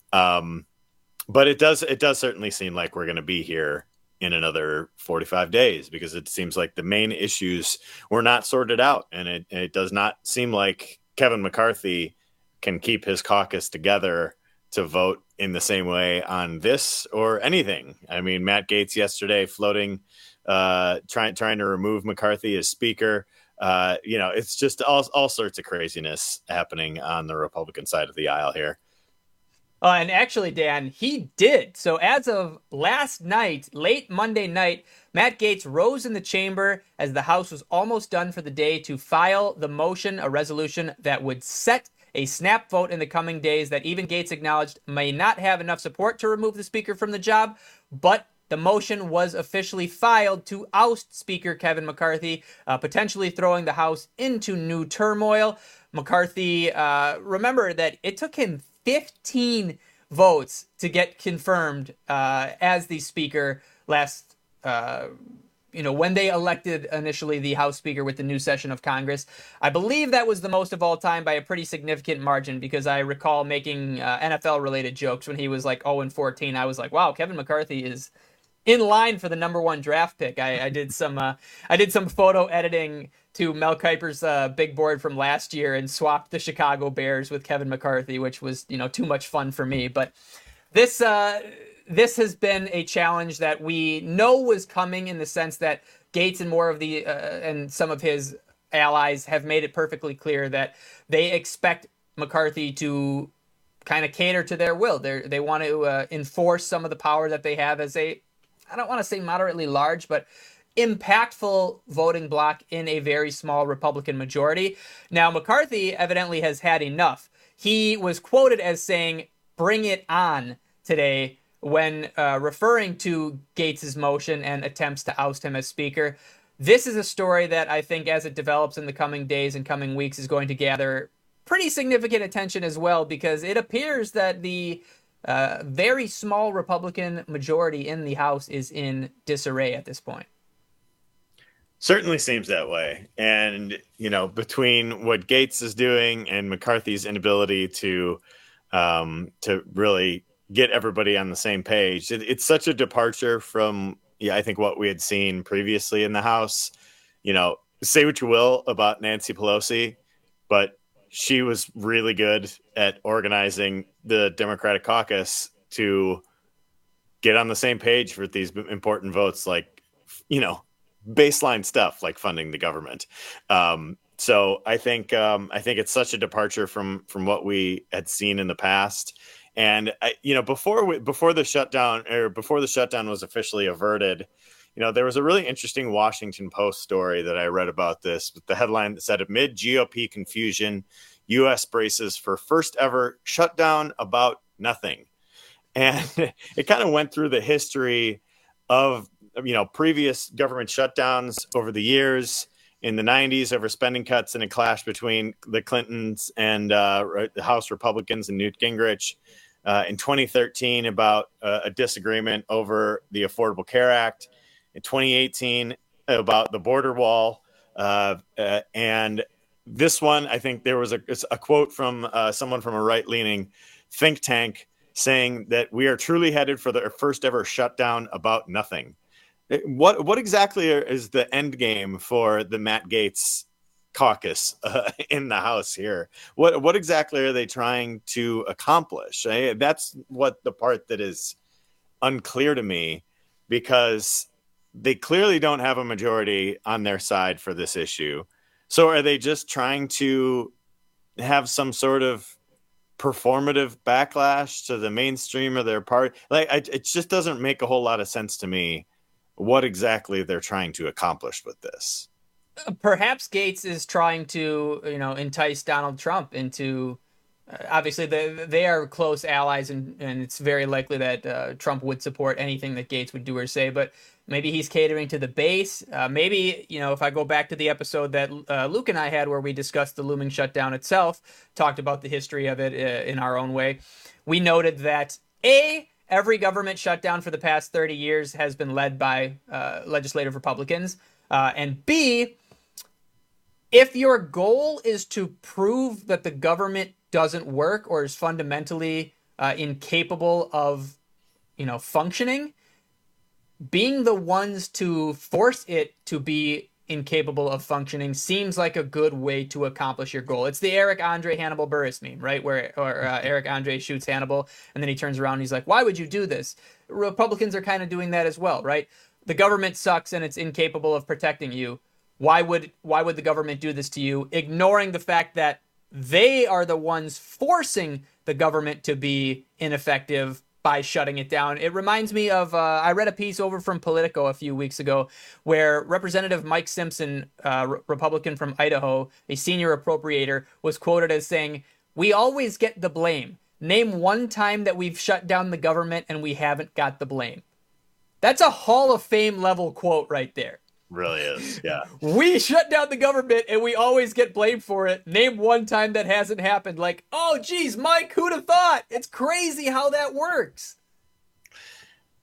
Um, but it does it does certainly seem like we're going to be here in another forty-five days, because it seems like the main issues were not sorted out. And it, it does not seem like Kevin McCarthy can keep his caucus together to vote in the same way on this or anything. I mean, Matt Gaetz yesterday floating uh trying trying to remove McCarthy as speaker. Uh you know, it's just all all sorts of craziness happening on the Republican side of the aisle here. Uh, and actually, Dan, he did. So as of last night, late Monday night, Matt Gaetz rose in the chamber as the House was almost done for the day to file the motion, a resolution that would set a snap vote in the coming days that even Gaetz acknowledged may not have enough support to remove the speaker from the job, but the motion was officially filed to oust Speaker Kevin McCarthy, uh, potentially throwing the House into new turmoil. McCarthy, uh, remember that it took him fifteen votes to get confirmed uh, as the Speaker last uh, you know, when they elected initially the House Speaker with the new session of Congress. I believe that was the most of all time by a pretty significant margin, because I recall making uh, N F L-related jokes when he was like oh and fourteen. I was like, wow, Kevin McCarthy is in line for the number one draft pick. I, I did some uh, I did some photo editing to Mel Kiper's uh, big board from last year and swapped the Chicago Bears with Kevin McCarthy, which was, you know, too much fun for me. But this... Uh, This has been a challenge that we know was coming, in the sense that Gaetz and more of the uh, and some of his allies have made it perfectly clear that they expect McCarthy to kind of cater to their will. They they want to uh, enforce some of the power that they have as a, I don't want to say moderately large, but impactful voting bloc in a very small Republican majority. Now, McCarthy evidently has had enough. He was quoted as saying, "Bring it on," today, when uh, referring to Gaetz's motion and attempts to oust him as Speaker. This is a story that I think, as it develops in the coming days and coming weeks, is going to gather pretty significant attention as well, because it appears that the uh, very small Republican majority in the House is in disarray at this point. Certainly seems that way. And, you know, between what Gaetz is doing and McCarthy's inability to um, to really get everybody on the same page, it, it's such a departure from, yeah, I think what we had seen previously in the House. You know, say what you will about Nancy Pelosi, but she was really good at organizing the Democratic caucus to get on the same page for these important votes, like, you know, baseline stuff like funding the government. Um, so I think um, I think it's such a departure from from what we had seen in the past. And I, you know, before we, before the shutdown or before the shutdown was officially averted, you know, there was a really interesting Washington Post story that I read about this, with the headline that said, "Amid G O P confusion, U S braces for first ever shutdown about nothing." And it kind of went through the history of, you know, previous government shutdowns over the years. In the nineties, over spending cuts and a clash between the Clintons and uh, the House Republicans and Newt Gingrich. Uh, in twenty thirteen, about uh, a disagreement over the Affordable Care Act. In twenty eighteen, about the border wall. Uh, uh, and this one, I think there was a, a quote from uh, someone from a right-leaning think tank saying that we are truly headed for the first ever shutdown about nothing. What what exactly is the end game for the Matt Gaetz caucus uh, in the House here? What what exactly are they trying to accomplish? I, that's what the part that is unclear to me, because they clearly don't have a majority on their side for this issue. So are they just trying to have some sort of performative backlash to the mainstream of their party? Like, I, it just doesn't make a whole lot of sense to me what exactly they're trying to accomplish with this. Perhaps Gaetz is trying to, you know, entice Donald Trump into, uh, obviously they, they are close allies, and, and it's very likely that uh, Trump would support anything that Gaetz would do or say, but maybe he's catering to the base. Uh, maybe, you know, if I go back to the episode that uh, Luke and I had where we discussed the looming shutdown itself, talked about the history of it uh, in our own way, we noted that A, every government shutdown for the past thirty years has been led by uh, legislative Republicans. Uh, and B, if your goal is to prove that the government doesn't work or is fundamentally uh, incapable of, you know, functioning, being the ones to force it to be incapable of functioning seems like a good way to accomplish your goal. It's the Eric Andre Hannibal Buress meme, right? Where or, uh, Eric Andre shoots Hannibal and then he turns around and he's like, why would you do this? Republicans are kind of doing that as well, right? The government sucks and it's incapable of protecting you. Why would why would the government do this to you? Ignoring the fact that they are the ones forcing the government to be ineffective by shutting it down. It reminds me of, uh, I read a piece over from Politico a few weeks ago where Representative Mike Simpson, uh, re- Republican from Idaho, a senior appropriator, was quoted as saying, "We always get the blame. Name one time that we've shut down the government and we haven't got the blame." That's a Hall of Fame level quote right there. Really is, yeah. We shut down the government and we always get blamed for it. Name one time that hasn't happened. Like, oh, geez, Mike, who'd have thought? It's crazy how that works.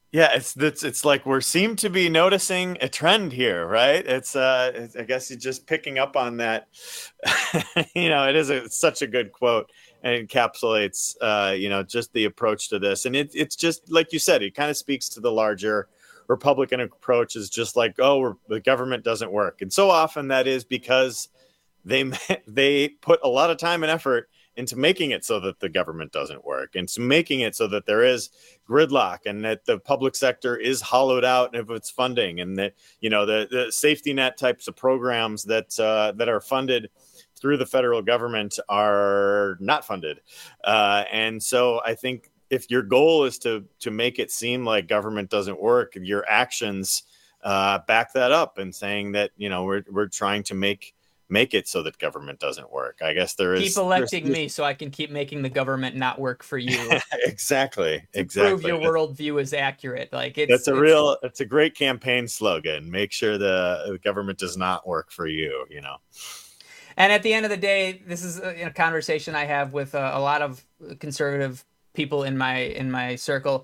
Yeah, it's it's it's like we seem to be noticing a trend here, right? It's uh, it's, I guess you're just picking up on that. you know, it is a, it's such a good quote and encapsulates, uh, you know, just the approach to this, and it, it's just like you said, it kind of speaks to the larger Republican approach. Is just like, oh, we're, the government doesn't work, and so often that is because they they put a lot of time and effort into making it so that the government doesn't work, and to making it so that there is gridlock and that the public sector is hollowed out of its funding, and that, you know, the, the safety net types of programs that uh, that are funded through the federal government are not funded. Uh, and so I think if your goal is to to make it seem like government doesn't work, your actions uh, back that up and saying that, you know, we're we're trying to make make it so that government doesn't work. I guess there is keep electing me so I can keep making the government not work for you. exactly. To exactly. prove your worldview is accurate. Like it's that's a it's, real. It's a great campaign slogan. Make sure the, the government does not work for you. You know. And at the end of the day, this is a, a conversation I have with uh, a lot of conservative people in my in my circle.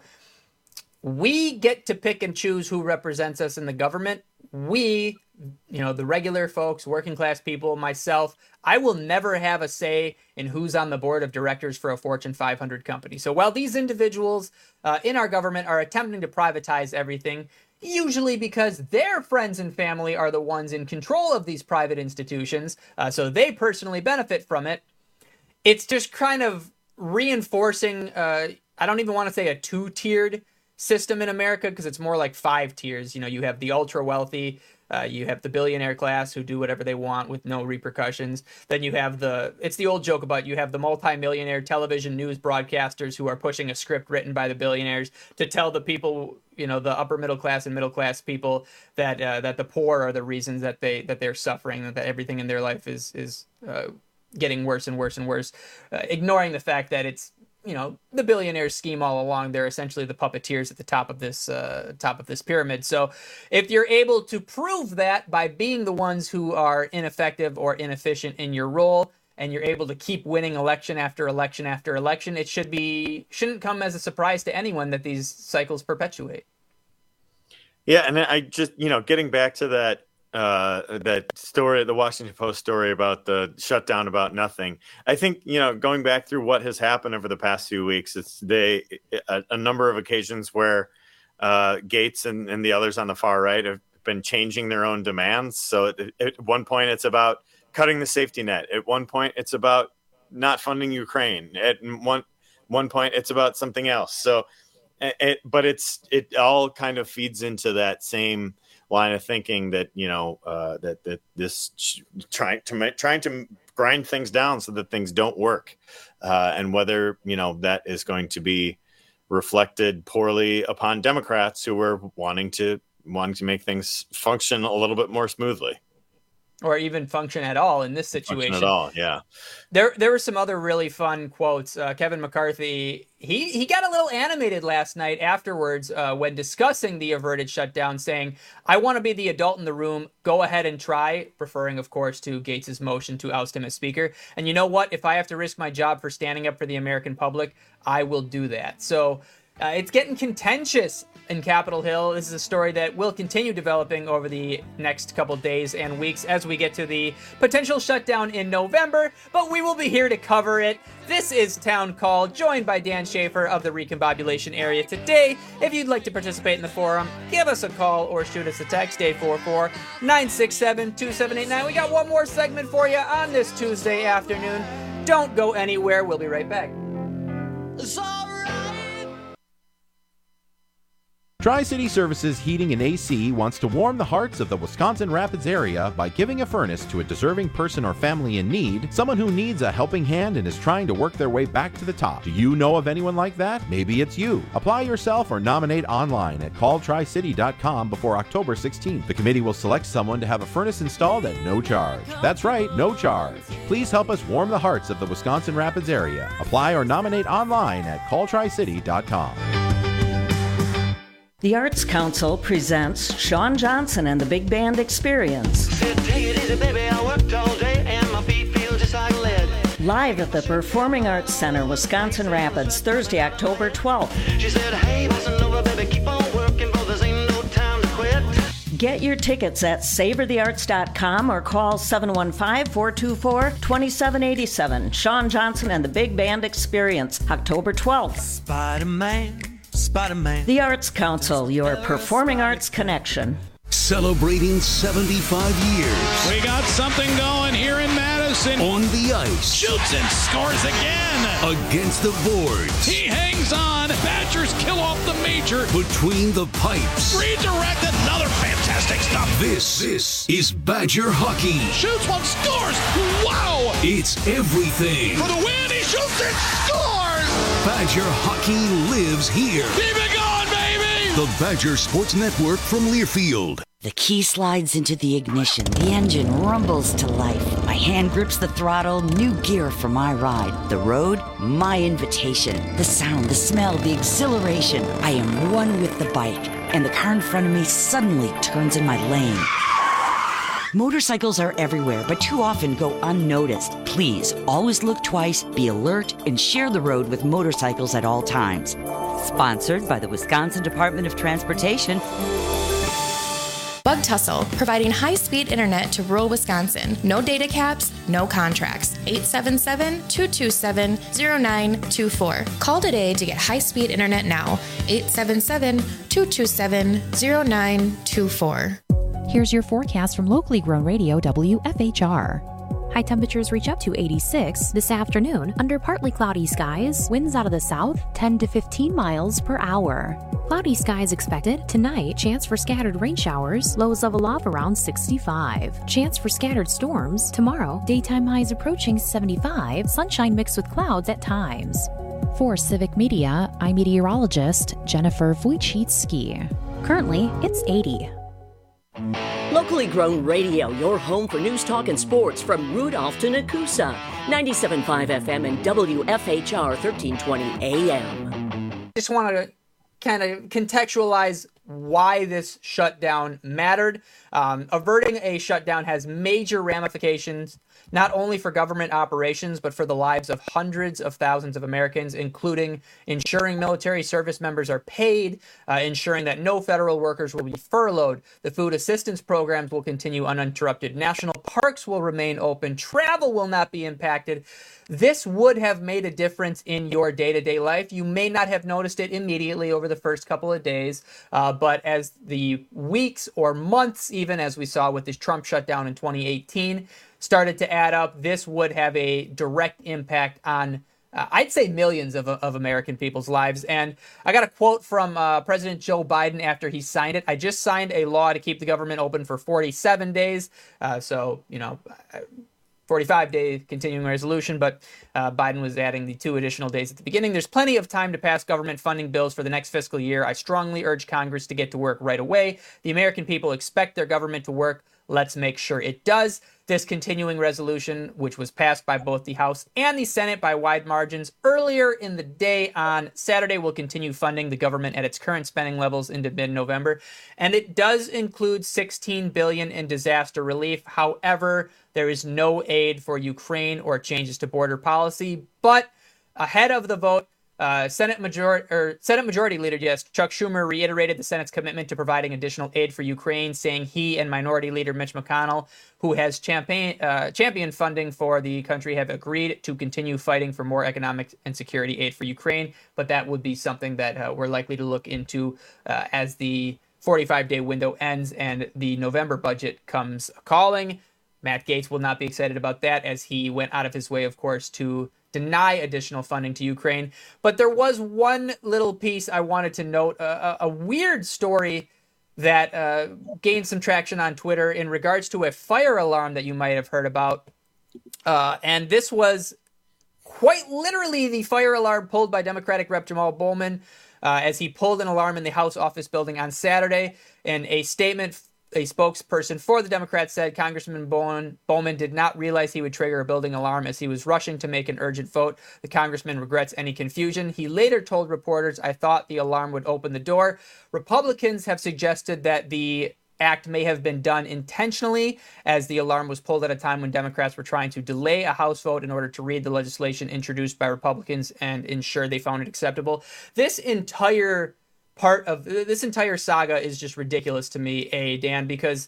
We get to pick and choose who represents us in the government. We, you know, the regular folks, working class people, myself, I will never have a say in who's on the board of directors for a Fortune five hundred company. So while these individuals uh, in our government are attempting to privatize everything, usually because their friends and family are the ones in control of these private institutions, uh, so they personally benefit from it, it's just kind of reinforcing, uh, I don't even want to say a two-tiered system in America, because it's more like five tiers. You know, you have the ultra wealthy, uh, you have the billionaire class who do whatever they want with no repercussions. Then you have the, it's the old joke about you have the multimillionaire television news broadcasters who are pushing a script written by the billionaires to tell the people, you know, the upper middle class and middle class people that uh, that the poor are the reasons that they that they're suffering, that everything in their life is is uh, getting worse and worse and worse, uh, ignoring the fact that it's, you know, the billionaires scheme all along. They're essentially the puppeteers at the top of this uh, top of this pyramid. So if you're able to prove that by being the ones who are ineffective or inefficient in your role, and you're able to keep winning election after election after election, it should be shouldn't come as a surprise to anyone that these cycles perpetuate. Yeah, and I just, you know, getting back to that Uh, that story, the Washington Post story about the shutdown about nothing. I think, you know, going back through what has happened over the past few weeks, it's they a, a number of occasions where uh, Gates and, and the others on the far right have been changing their own demands. So at, at one point, it's about cutting the safety net. At one point, it's about not funding Ukraine. At one one point, it's about something else. So, it, but it's it all kind of feeds into that same line of thinking that, you know, uh, that that this trying to trying to grind things down so that things don't work, uh, and whether, you know, that is going to be reflected poorly upon Democrats who are wanting to wanting to make things function a little bit more smoothly. Or even function at all in this situation. Function at all, yeah. There, there were some other really fun quotes. Uh, Kevin McCarthy, he he got a little animated last night afterwards uh, when discussing the averted shutdown, saying, "I want to be the adult in the room. Go ahead and try," referring, of course, to Gates's motion to oust him as Speaker. And you know what? If I have to risk my job for standing up for the American public, I will do that. So uh, it's getting contentious in Capitol Hill. This is a story that will continue developing over the next couple days and weeks as we get to the potential shutdown in November, but we will be here to cover it. This is Town Call, joined by Dan Schaefer of the Recombobulation Area today. If you'd like to participate in the forum, give us a call or shoot us a text, eight four four, nine six seven, two seven eight nine. We got one more segment for you on this Tuesday afternoon. Don't go anywhere. We'll be right back. Tri-City Services Heating and A C wants to warm the hearts of the Wisconsin Rapids area by giving a furnace to a deserving person or family in need, someone who needs a helping hand and is trying to work their way back to the top. Do you know of anyone like that? Maybe it's you. Apply yourself or nominate online at call tri city dot com before October sixteenth. The committee will select someone to have a furnace installed at no charge. That's right, no charge. Please help us warm the hearts of the Wisconsin Rapids area. Apply or nominate online at call tri city dot com. The Arts Council presents Sean Johnson and the Big Band Experience. Live at the Performing Arts Center, Wisconsin Rapids, Thursday, October twelfth. She said, hey, bossa nova, baby, keep on working. Get your tickets at savor the arts dot com or call seven one five, four two four, two seven eight seven. Sean Johnson and the Big Band Experience, October twelfth. Spider-Man, Spider-Man. The Arts Council, your performing arts connection. Celebrating seventy-five years. We got something going here in Madison. On the ice. Shoots and scores again. Against the boards. He hangs on. Badgers kill off the major. Between the pipes. Redirect, another fantastic stop. This, this is Badger hockey. Shoots one, scores. Wow. It's everything. For the win, he shoots and scores. Badger hockey lives here. Keep it going, baby. The Badger Sports Network from Learfield. The key slides into the ignition. The engine rumbles to life. My hand grips the throttle. New gear for my ride. The road, my invitation. The sound, the smell, the exhilaration. I am one with the bike. And the car in front of me suddenly turns in my lane. Motorcycles are everywhere, but too often go unnoticed. Please, always look twice, be alert, and share the road with motorcycles at all times. Sponsored by the Wisconsin Department of Transportation. Bug Tussle, providing high-speed internet to rural Wisconsin. No data caps, no contracts. eight seven seven, two two seven, zero nine two four. Call today to get high-speed internet now. eight seven seven, two two seven, zero nine two four. Here's your forecast from locally grown radio W F H R. High temperatures reach up to eighty-six this afternoon under partly cloudy skies. Winds out of the south, ten to fifteen miles per hour. Cloudy skies expected. Tonight, chance for scattered rain showers. Lows level off around sixty-five. Chance for scattered storms. Tomorrow, daytime highs approaching seventy-five. Sunshine mixed with clouds at times. For Civic Media, I'm meteorologist Jennifer Wojcicki. Currently, it's eighty. Locally grown radio, your home for news, talk, and sports from Rudolph to Nakusa. ninety-seven point five F M and W F H R thirteen twenty A M. Just wanted to kind of contextualize why this shutdown mattered. Um, averting a shutdown has major ramifications, not only for government operations, but for the lives of hundreds of thousands of Americans, including ensuring military service members are paid, uh, ensuring that no federal workers will be furloughed. The food assistance programs will continue uninterrupted. National parks will remain open. Travel will not be impacted. This would have made a difference in your day-to-day life. You may not have noticed it immediately over the first couple of days, uh, but as the weeks or months, even as we saw with the Trump shutdown in twenty eighteen, started to add up, this would have a direct impact on, uh, I'd say, millions of, of American people's lives. And I got a quote from uh, President Joe Biden after he signed it. I just signed a law to keep the government open for forty-seven days. Uh, so, you know, forty-five day continuing resolution, but uh, Biden was adding the two additional days at the beginning. There's plenty of time to pass government funding bills for the next fiscal year. I strongly urge Congress to get to work right away. The American people expect their government to work. Let's make sure it does. This continuing resolution, which was passed by both the House and the Senate by wide margins earlier in the day on Saturday, will continue funding the government at its current spending levels into mid-November. And it does include sixteen billion dollars in disaster relief. However, there is no aid for Ukraine or changes to border policy. But ahead of the vote, Uh, Senate Majority or Senate Majority Leader, yes, Chuck Schumer reiterated the Senate's commitment to providing additional aid for Ukraine, saying he and Minority Leader Mitch McConnell, who has champion, uh, championed funding for the country, have agreed to continue fighting for more economic and security aid for Ukraine. But that would be something that uh, we're likely to look into uh, as the forty-five day window ends and the November budget comes calling. Matt Gaetz will not be excited about that, as he went out of his way, of course, to deny additional funding to Ukraine. But there was one little piece I wanted to note, a, a weird story that uh, gained some traction on Twitter in regards to a fire alarm that you might have heard about. Uh, and this was quite literally the fire alarm pulled by Democratic Representative Jamal Bowman uh, as he pulled an alarm in the House office building on Saturday. In a statement, a spokesperson for the Democrats said Congressman Bowman, Bowman did not realize he would trigger a building alarm as he was rushing to make an urgent vote. The congressman regrets any confusion. He later told reporters, "I thought the alarm would open the door." Republicans have suggested that the act may have been done intentionally, as the alarm was pulled at a time when Democrats were trying to delay a House vote in order to read the legislation introduced by Republicans and ensure they found it acceptable. This entire part of this entire saga is just ridiculous to me, A, Dan, because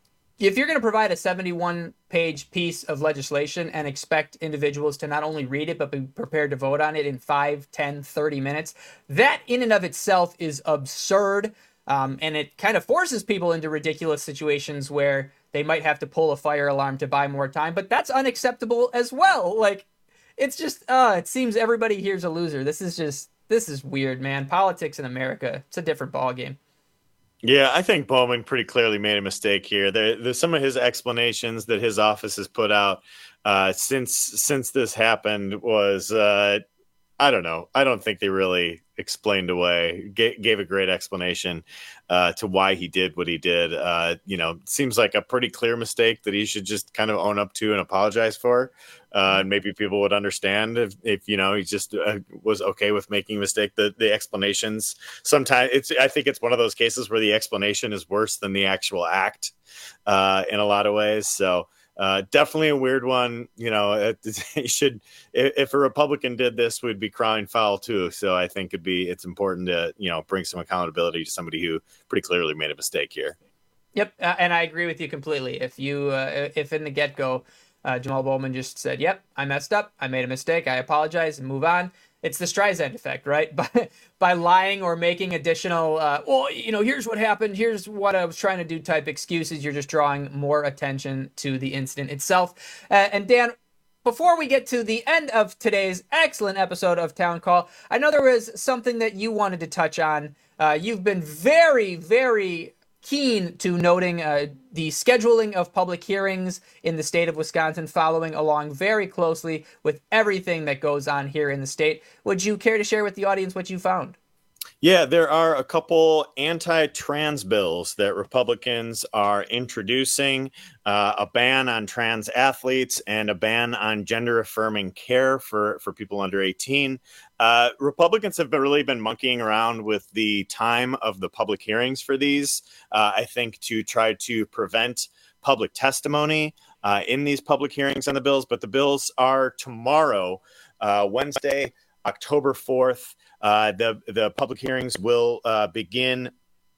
if you're going to provide a seventy-one page piece of legislation and expect individuals to not only read it, but be prepared to vote on it in five, ten, thirty minutes, that in and of itself is absurd. Um, and it kind of forces people into ridiculous situations where they might have to pull a fire alarm to buy more time, but that's unacceptable as well. Like, it's just, uh, it seems everybody here's a loser. This is just, this is weird, man. Politics in America, it's a different ballgame. Yeah, I think Bowman pretty clearly made a mistake here. There, there's some of his explanations that his office has put out uh, since since this happened was, uh, I don't know. I don't think they really explained away, gave, gave a great explanation uh, to why he did what he did. Uh, you know, seems like a pretty clear mistake that he should just kind of own up to and apologize for. Uh, and maybe people would understand if, if you know, he just uh, was okay with making a mistake. The the explanations sometimes it's I think it's one of those cases where the explanation is worse than the actual act uh, in a lot of ways. So uh, definitely a weird one. You know, it, it should if, if a Republican did this, we'd be crying foul too. So I think it'd be it's important to you know bring some accountability to somebody who pretty clearly made a mistake here. Yep, uh, and I agree with you completely. If you uh, if in the get go. Uh, Jamal Bowman just said, yep, I messed up. I made a mistake. I apologize and move on. It's the Streisand effect, right? By, by lying or making additional, uh, well, you know, here's what happened. Here's what I was trying to do type excuses. You're just drawing more attention to the incident itself. Uh, and Dan, before we get to the end of today's excellent episode of Town Call, I know there was something that you wanted to touch on. Uh, you've been very, very keen to noting uh, the scheduling of public hearings in the state of Wisconsin, following along very closely with everything that goes on here in the state. Would you care to share with the audience what you found? Yeah, there are a couple anti-trans bills that Republicans are introducing, uh, a ban on trans athletes and a ban on gender-affirming care for, for people under eighteen. Uh, Republicans have been, really been monkeying around with the time of the public hearings for these, uh, I think, to try to prevent public testimony uh, in these public hearings on the bills. But the bills are tomorrow, uh, Wednesday, October fourth. Uh, the, the public hearings will uh, begin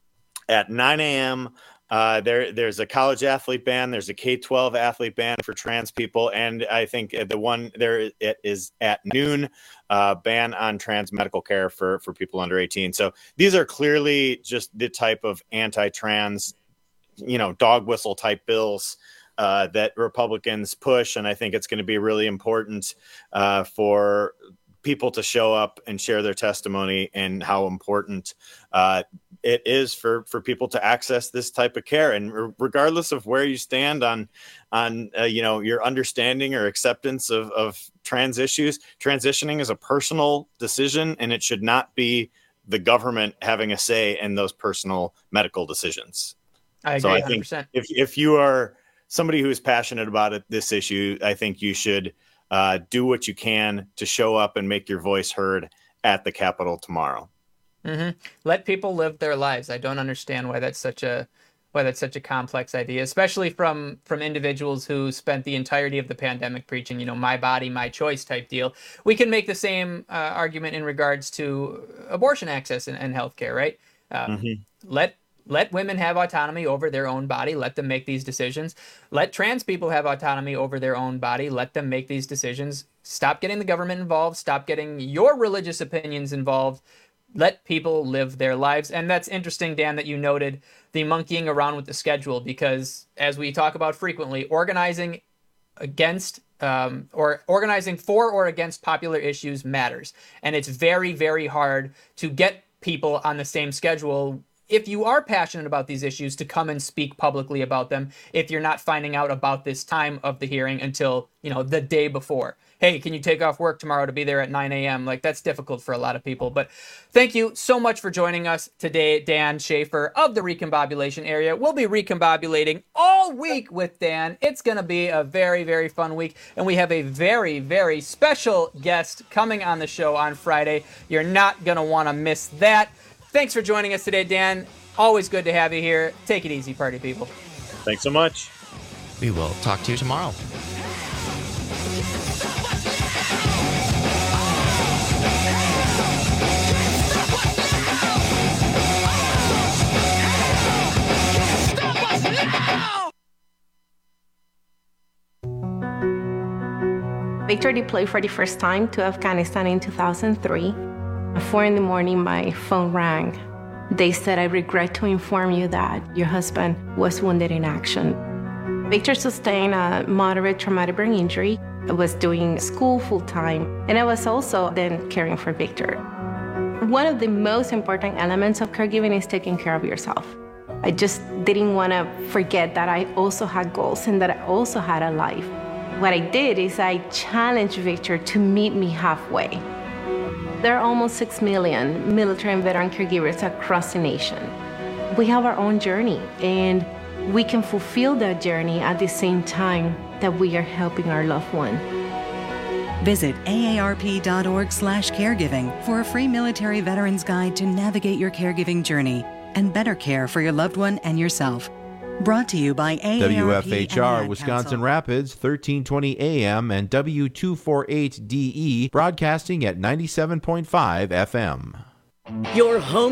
at nine a.m. Uh, there, there's a college athlete ban. There's a K twelve athlete ban for trans people. And I think the one there it is at noon, uh, ban on trans medical care for, for people under eighteen. So these are clearly just the type of anti-trans, you know, dog whistle type bills uh, that Republicans push. And I think it's going to be really important uh, for people to show up and share their testimony and how important uh, it is for, for people to access this type of care. And re- regardless of where you stand on, on uh, you know, your understanding or acceptance of, of trans issues, transitioning is a personal decision, and it should not be the government having a say in those personal medical decisions. I agree, so I one hundred think percent. if, if you are somebody who is passionate about it, this issue, I think you should Uh, do what you can to show up and make your voice heard at the Capitol tomorrow. Mm-hmm. Let people live their lives. I don't understand why that's such a why that's such a complex idea, especially from from individuals who spent the entirety of the pandemic preaching, you know, my body, my choice type deal. We can make the same uh, argument in regards to abortion access and, and healthcare, right? Um, mm-hmm. Let Let women have autonomy over their own body. Let them make these decisions. Let trans people have autonomy over their own body. Let them make these decisions. Stop getting the government involved. Stop getting your religious opinions involved. Let people live their lives. And that's interesting, Dan, that you noted the monkeying around with the schedule, because as we talk about frequently, organizing against um, or organizing for or against popular issues matters. And it's very, very hard to get people on the same schedule if you are passionate about these issues to come and speak publicly about them, if you're not finding out about this time of the hearing until, you know, the day before. Hey, can you take off work tomorrow to be there at nine a.m.? Like, that's difficult for a lot of people. But thank you so much for joining us today, Dan Schaefer of the Recombobulation Area. We'll be recombobulating all week with Dan. It's going to be a very, very fun week. And we have a very, very special guest coming on the show on Friday. You're not going to want to miss that. Thanks for joining us today, Dan. Always good to have you here. Take it easy, party people. Thanks so much. We will talk to you tomorrow. Victor deployed for the first time to Afghanistan in two thousand three. At four in the morning, my phone rang. They said, "I regret to inform you that your husband was wounded in action." Victor sustained a moderate traumatic brain injury. I was doing school full-time, and I was also then caring for Victor. One of the most important elements of caregiving is taking care of yourself. I just didn't want to forget that I also had goals and that I also had a life. What I did is I challenged Victor to meet me halfway. There are almost six million military and veteran caregivers across the nation. We have our own journey, and we can fulfill that journey at the same time that we are helping our loved one. Visit A A R P dot org slash caregiving for a free military veterans guide to navigate your caregiving journey and better care for your loved one and yourself. Brought to you by A A R P W F H R and Wisconsin Council. Rapids, thirteen twenty A M and W two forty-eight D E, broadcasting at ninety-seven point five F M. Your home